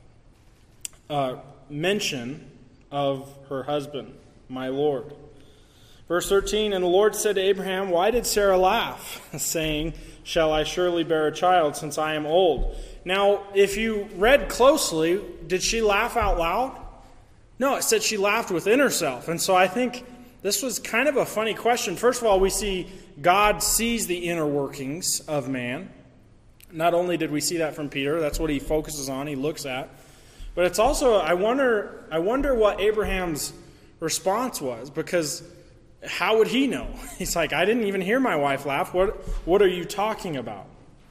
uh, mention of her husband, my Lord. Verse thirteen, And the Lord said to Abraham, Why did Sarah laugh, saying, Shall I surely bear a child, since I am old? Now, if you read closely, did she laugh out loud? No, it said she laughed within herself. And so I think this was kind of a funny question. First of all, we see God sees the inner workings of man. Not only did we see that from Peter, that's what he focuses on, he looks at. But it's also, I wonder, I wonder what Abraham's response was, because how would he know? He's like, I didn't even hear my wife laugh. What, what are you talking about?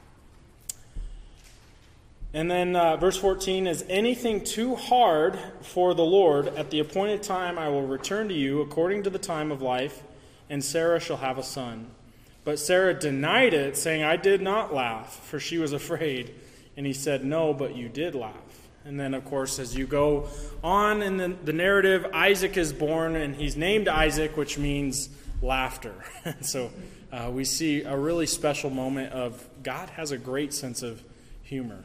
And then uh, verse fourteen, Is anything too hard for the Lord? At the appointed time I will return to you according to the time of life, and Sarah shall have a son. But Sarah denied it, saying, I did not laugh, for she was afraid. And he said, No, but you did laugh. And then, of course, as you go on in the, the narrative, Isaac is born, and he's named Isaac, which means laughter. So uh, we see a really special moment of God has a great sense of humor.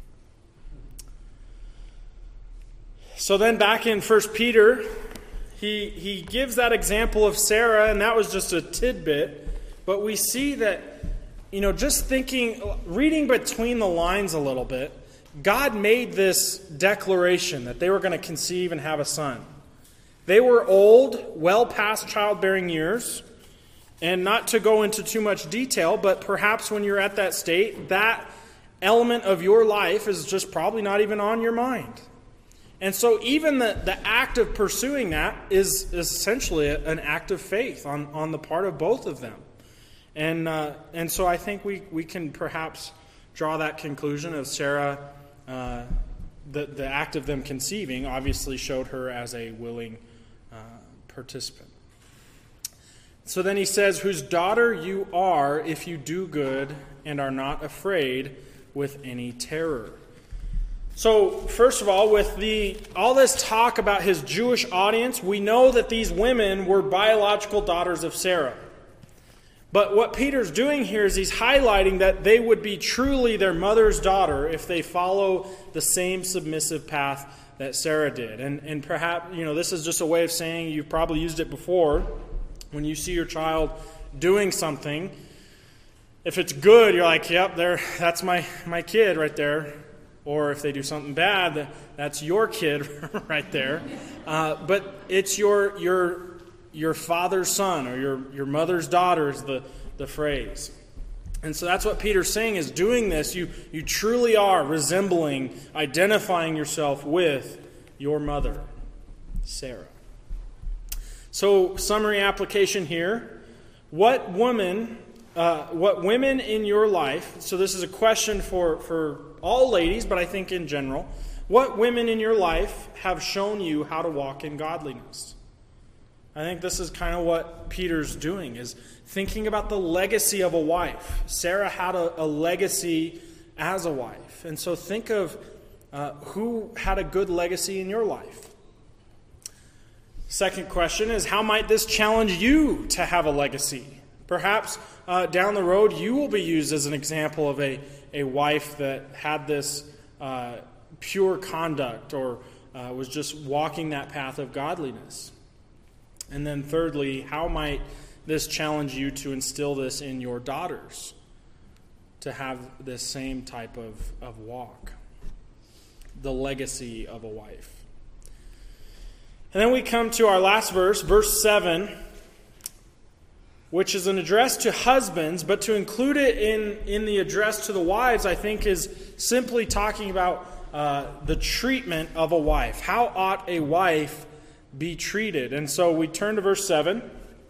So then back in First Peter, he, he gives that example of Sarah, and that was just a tidbit. But we see that, you know, just thinking, reading between the lines a little bit, God made this declaration that they were going to conceive and have a son. They were old, well past childbearing years, and not to go into too much detail, but perhaps when you're at that state, that element of your life is just probably not even on your mind. And so even the, the act of pursuing that is, is essentially an act of faith on, on the part of both of them. And uh, and so I think we, we can perhaps draw that conclusion of Sarah. Uh, the, the act of them conceiving obviously showed her as a willing uh, participant. So then he says, Whose daughter you are if you do good and are not afraid with any terror. So first of all, with the all this talk about his Jewish audience, we know that these women were biological daughters of Sarah. But what Peter's doing here is he's highlighting that they would be truly their mother's daughter if they follow the same submissive path that Sarah did. And and perhaps, you know, this is just a way of saying, you've probably used it before, when you see your child doing something, if it's good, you're like, yep, there, that's my, my kid right there. Or if they do something bad, that's your kid right there. Uh, but it's your your your father's son or your, your mother's daughter is the, the phrase. And so that's what Peter's saying is doing this. You, you truly are resembling, identifying yourself with your mother, Sarah. So summary application here. What woman, uh, what women in your life, so this is a question for, for all ladies, but I think in general, what women in your life have shown you how to walk in godliness? I think this is kind of what Peter's doing, is thinking about the legacy of a wife. Sarah had a, a legacy as a wife. And so think of uh, who had a good legacy in your life. Second question is, how might this challenge you to have a legacy? Perhaps uh, down the road you will be used as an example of a, a wife that had this uh, pure conduct or uh, was just walking that path of godliness. And then thirdly, how might this challenge you to instill this in your daughters, to have this same type of, of walk, the legacy of a wife? And then we come to our last verse, verse seven, which is an address to husbands, but to include it in, in the address to the wives, I think, is simply talking about uh, the treatment of a wife. How ought a wife be treated? And so we turn to verse seven,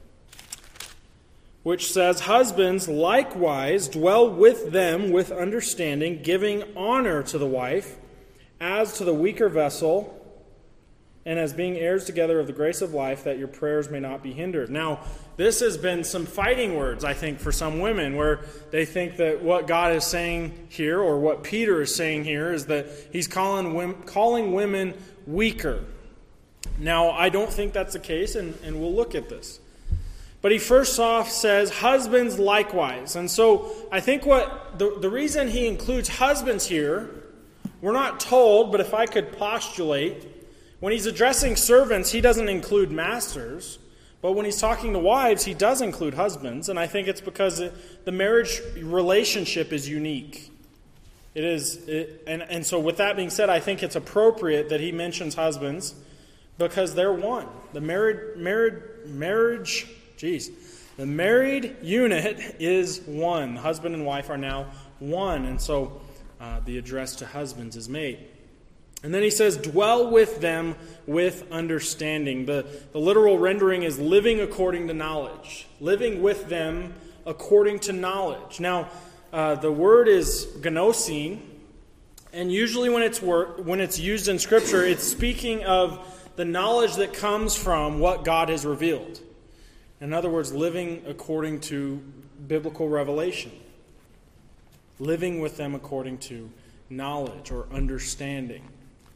which says, "Husbands likewise dwell with them with understanding, giving honor to the wife as to the weaker vessel, and as being heirs together of the grace of life, that your prayers may not be hindered." Now, this has been some fighting words, I think, for some women, where they think that what God is saying here, or what Peter is saying here, is that he's calling women, calling women weaker. Now, I don't think that's the case, and, and we'll look at this. But he first off says, husbands likewise. And so I think what the, the reason he includes husbands here, we're not told, but if I could postulate, when he's addressing servants, he doesn't include masters. But when he's talking to wives, he does include husbands. And I think it's because the marriage relationship is unique. It is, it, and, and so with that being said, I think it's appropriate that he mentions husbands, because they're one. The married, married, marriage, geez, the married unit is one. Husband and wife are now one. And so uh, the address to husbands is made. And then he says, dwell with them with understanding. The, the literal rendering is living according to knowledge. Living with them according to knowledge. Now, uh, the word is gnosin, and usually when it's wor- when it's used in Scripture, it's speaking of the knowledge that comes from what God has revealed. In other words, living according to biblical revelation. Living with them according to knowledge or understanding.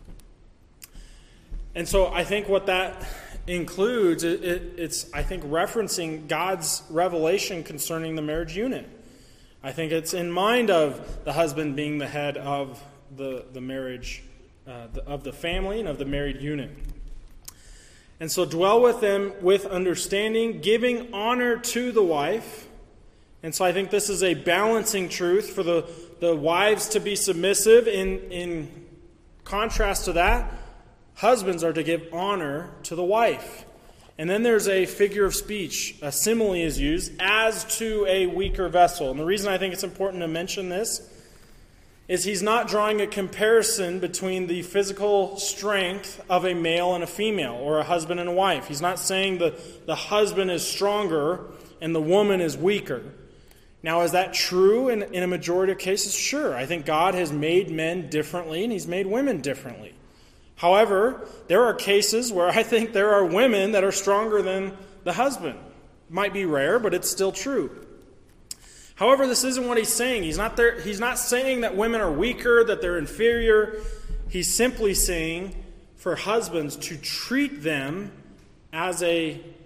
And so I think what that includes, it, it, it's, I think, referencing God's revelation concerning the marriage unit. I think it's in mind of the husband being the head of the, the marriage, uh, the, of the family and of the married unit. And so dwell with them with understanding, giving honor to the wife. And so I think this is a balancing truth for the, the wives to be submissive. In, in contrast to that, husbands are to give honor to the wife. And then there's a figure of speech, a simile is used, as to a weaker vessel. And the reason I think it's important to mention this is he's not drawing a comparison between the physical strength of a male and a female, or a husband and a wife. He's not saying that the husband is stronger and the woman is weaker. Now, is that true in, in a majority of cases? Sure. I think God has made men differently and he's made women differently. However, there are cases where I think there are women that are stronger than the husband. Might be rare, but it's still true. However, this isn't what he's saying. He's not there, he's not saying that women are weaker, that they're inferior. He's simply saying for husbands to treat them as a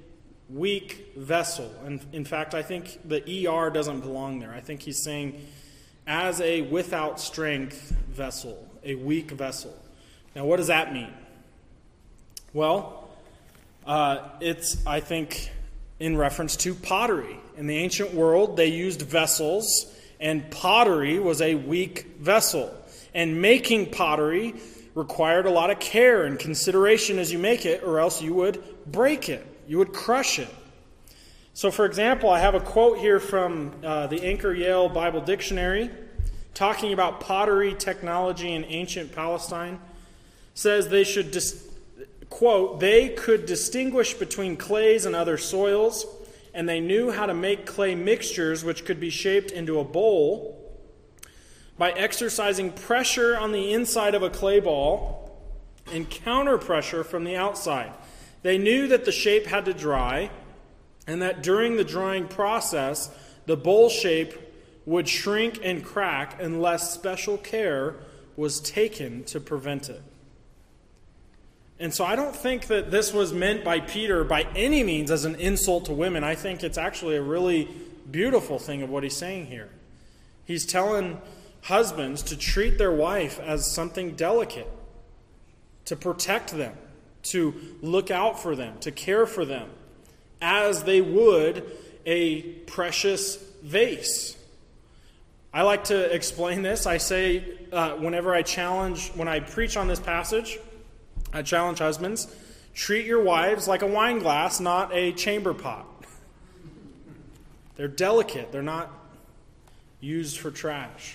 weak vessel. And in fact, I think the E R doesn't belong there. I think he's saying as a without strength vessel, a weak vessel. Now, what does that mean? Well, uh, it's, I think, in reference to pottery. In the ancient world, they used vessels, and pottery was a weak vessel. And making pottery required a lot of care and consideration as you make it, or else you would break it. You would crush it. So, for example, I have a quote here from uh, the Anchor Yale Bible Dictionary talking about pottery technology in ancient Palestine. It says they should, dis- quote, they could distinguish between clays and other soils, and they knew how to make clay mixtures which could be shaped into a bowl by exercising pressure on the inside of a clay ball and counter pressure from the outside. They knew that the shape had to dry, and that during the drying process, the bowl shape would shrink and crack unless special care was taken to prevent it. And so I don't think that this was meant by Peter by any means as an insult to women. I think it's actually a really beautiful thing of what he's saying here. He's telling husbands to treat their wife as something delicate, to protect them, to look out for them, to care for them, as they would a precious vase. I like to explain this. I say uh, whenever I challenge, when I preach on this passage, I challenge husbands, treat your wives like a wine glass, not a chamber pot. They're delicate. They're not used for trash.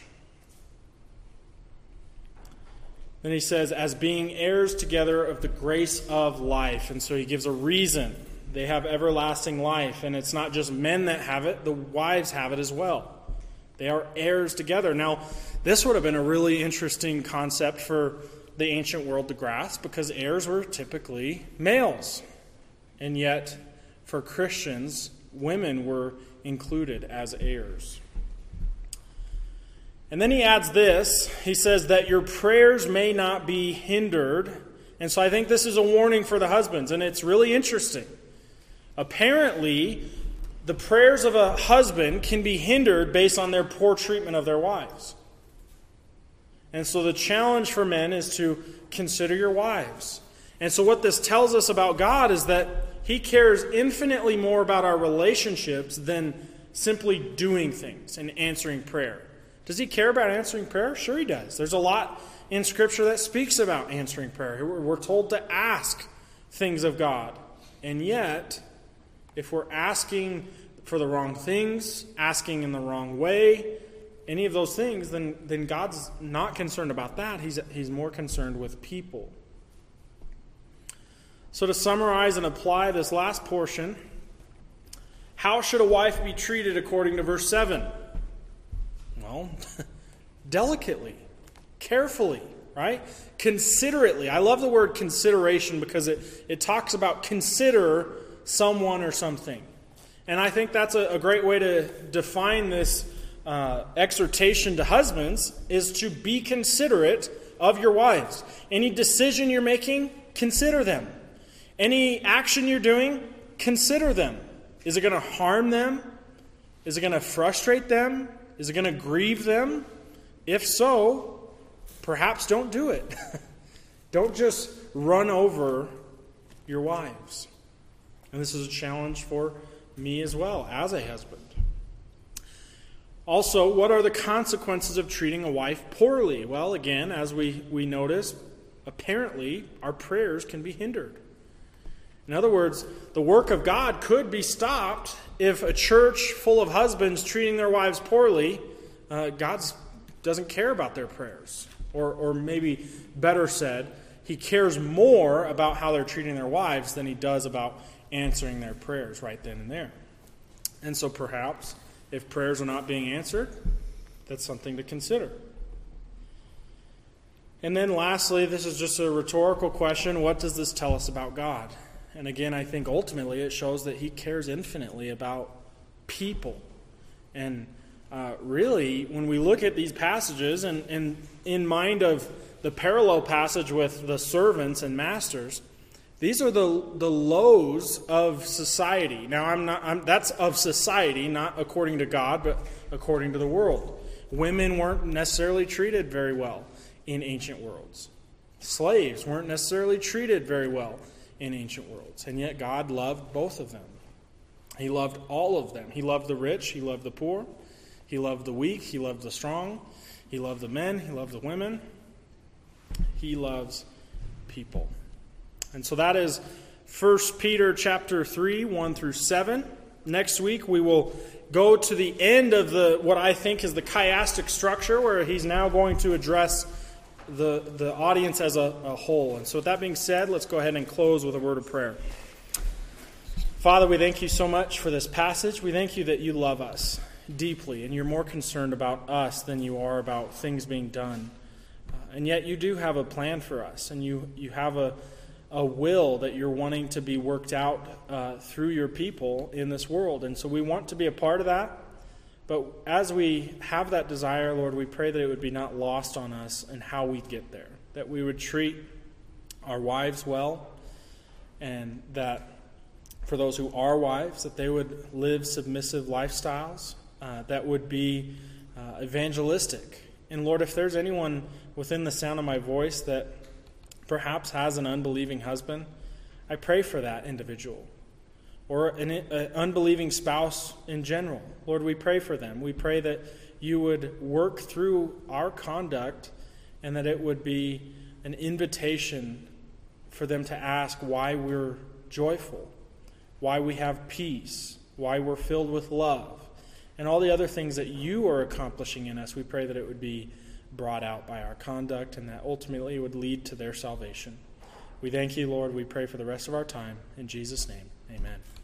Then he says, as being heirs together of the grace of life. And so he gives a reason. They have everlasting life. And it's not just men that have it, the wives have it as well. They are heirs together. Now, this would have been a really interesting concept for the ancient world to grasp, because heirs were typically males. And yet, for Christians, women were included as heirs. And then he adds this. He says that your prayers may not be hindered. And so I think this is a warning for the husbands, and it's really interesting. Apparently, the prayers of a husband can be hindered based on their poor treatment of their wives. And so the challenge for men is to consider your wives. And so what this tells us about God is that He cares infinitely more about our relationships than simply doing things and answering prayer. Does He care about answering prayer? Sure He does. There's a lot in Scripture that speaks about answering prayer. We're told to ask things of God. And yet, if we're asking for the wrong things, asking in the wrong way, any of those things, then, then God's not concerned about that. He's, he's more concerned with people. So to summarize and apply this last portion, how should a wife be treated according to verse seven? Well, delicately, carefully, right? Considerately. I love the word consideration because it, it talks about consider someone or something. And I think that's a, a great way to define this uh, exhortation to husbands, is to be considerate of your wives. Any decision you're making, consider them. Any action you're doing, consider them. Is it going to harm them? Is it going to frustrate them? Is it going to grieve them? If so, perhaps don't do it. Don't just run over your wives. And this is a challenge for me as well, as a husband. Also, what are the consequences of treating a wife poorly? Well, again, as we, we notice, apparently our prayers can be hindered. In other words, the work of God could be stopped if a church full of husbands treating their wives poorly, uh, God doesn't care about their prayers. Or, or maybe better said, He cares more about how they're treating their wives than He does about answering their prayers right then and there. And so perhaps, if prayers are not being answered, that's something to consider. And then lastly, this is just a rhetorical question. What does this tell us about God? And again, I think ultimately it shows that He cares infinitely about people. And uh, really, when we look at these passages, and, and in mind of the parallel passage with the servants and masters, These are the the lows of society. Now, I'm not. I'm, that's of society, not according to God, but according to the world. Women weren't necessarily treated very well in ancient worlds. Slaves weren't necessarily treated very well in ancient worlds, and yet God loved both of them. He loved all of them. He loved the rich. He loved the poor. He loved the weak. He loved the strong. He loved the men. He loved the women. He loves people. And so that is First Peter chapter three, one through seven. Next week we will go to the end of the what I think is the chiastic structure, where he's now going to address the, the audience as a, a whole. And so with that being said, let's go ahead and close with a word of prayer. Father, we thank you so much for this passage. We thank you that you love us deeply, and you're more concerned about us than you are about things being done. Uh, and yet you do have a plan for us, and you, you have a a will that you're wanting to be worked out uh, through your people in this world. And so we want to be a part of that. But as we have that desire, Lord, we pray that it would be not lost on us and how we get there. That we would treat our wives well, and that for those who are wives, that they would live submissive lifestyles uh, that would be uh, evangelistic. And Lord, if there's anyone within the sound of my voice that perhaps has an unbelieving husband, I pray for that individual. Or an, an unbelieving spouse in general. Lord, we pray for them. We pray that you would work through our conduct, and that it would be an invitation for them to ask why we're joyful, why we have peace, why we're filled with love, and all the other things that you are accomplishing in us. We pray that it would be brought out by our conduct, and that ultimately would lead to their salvation. We thank you, Lord. We pray for the rest of our time. In Jesus' name, amen.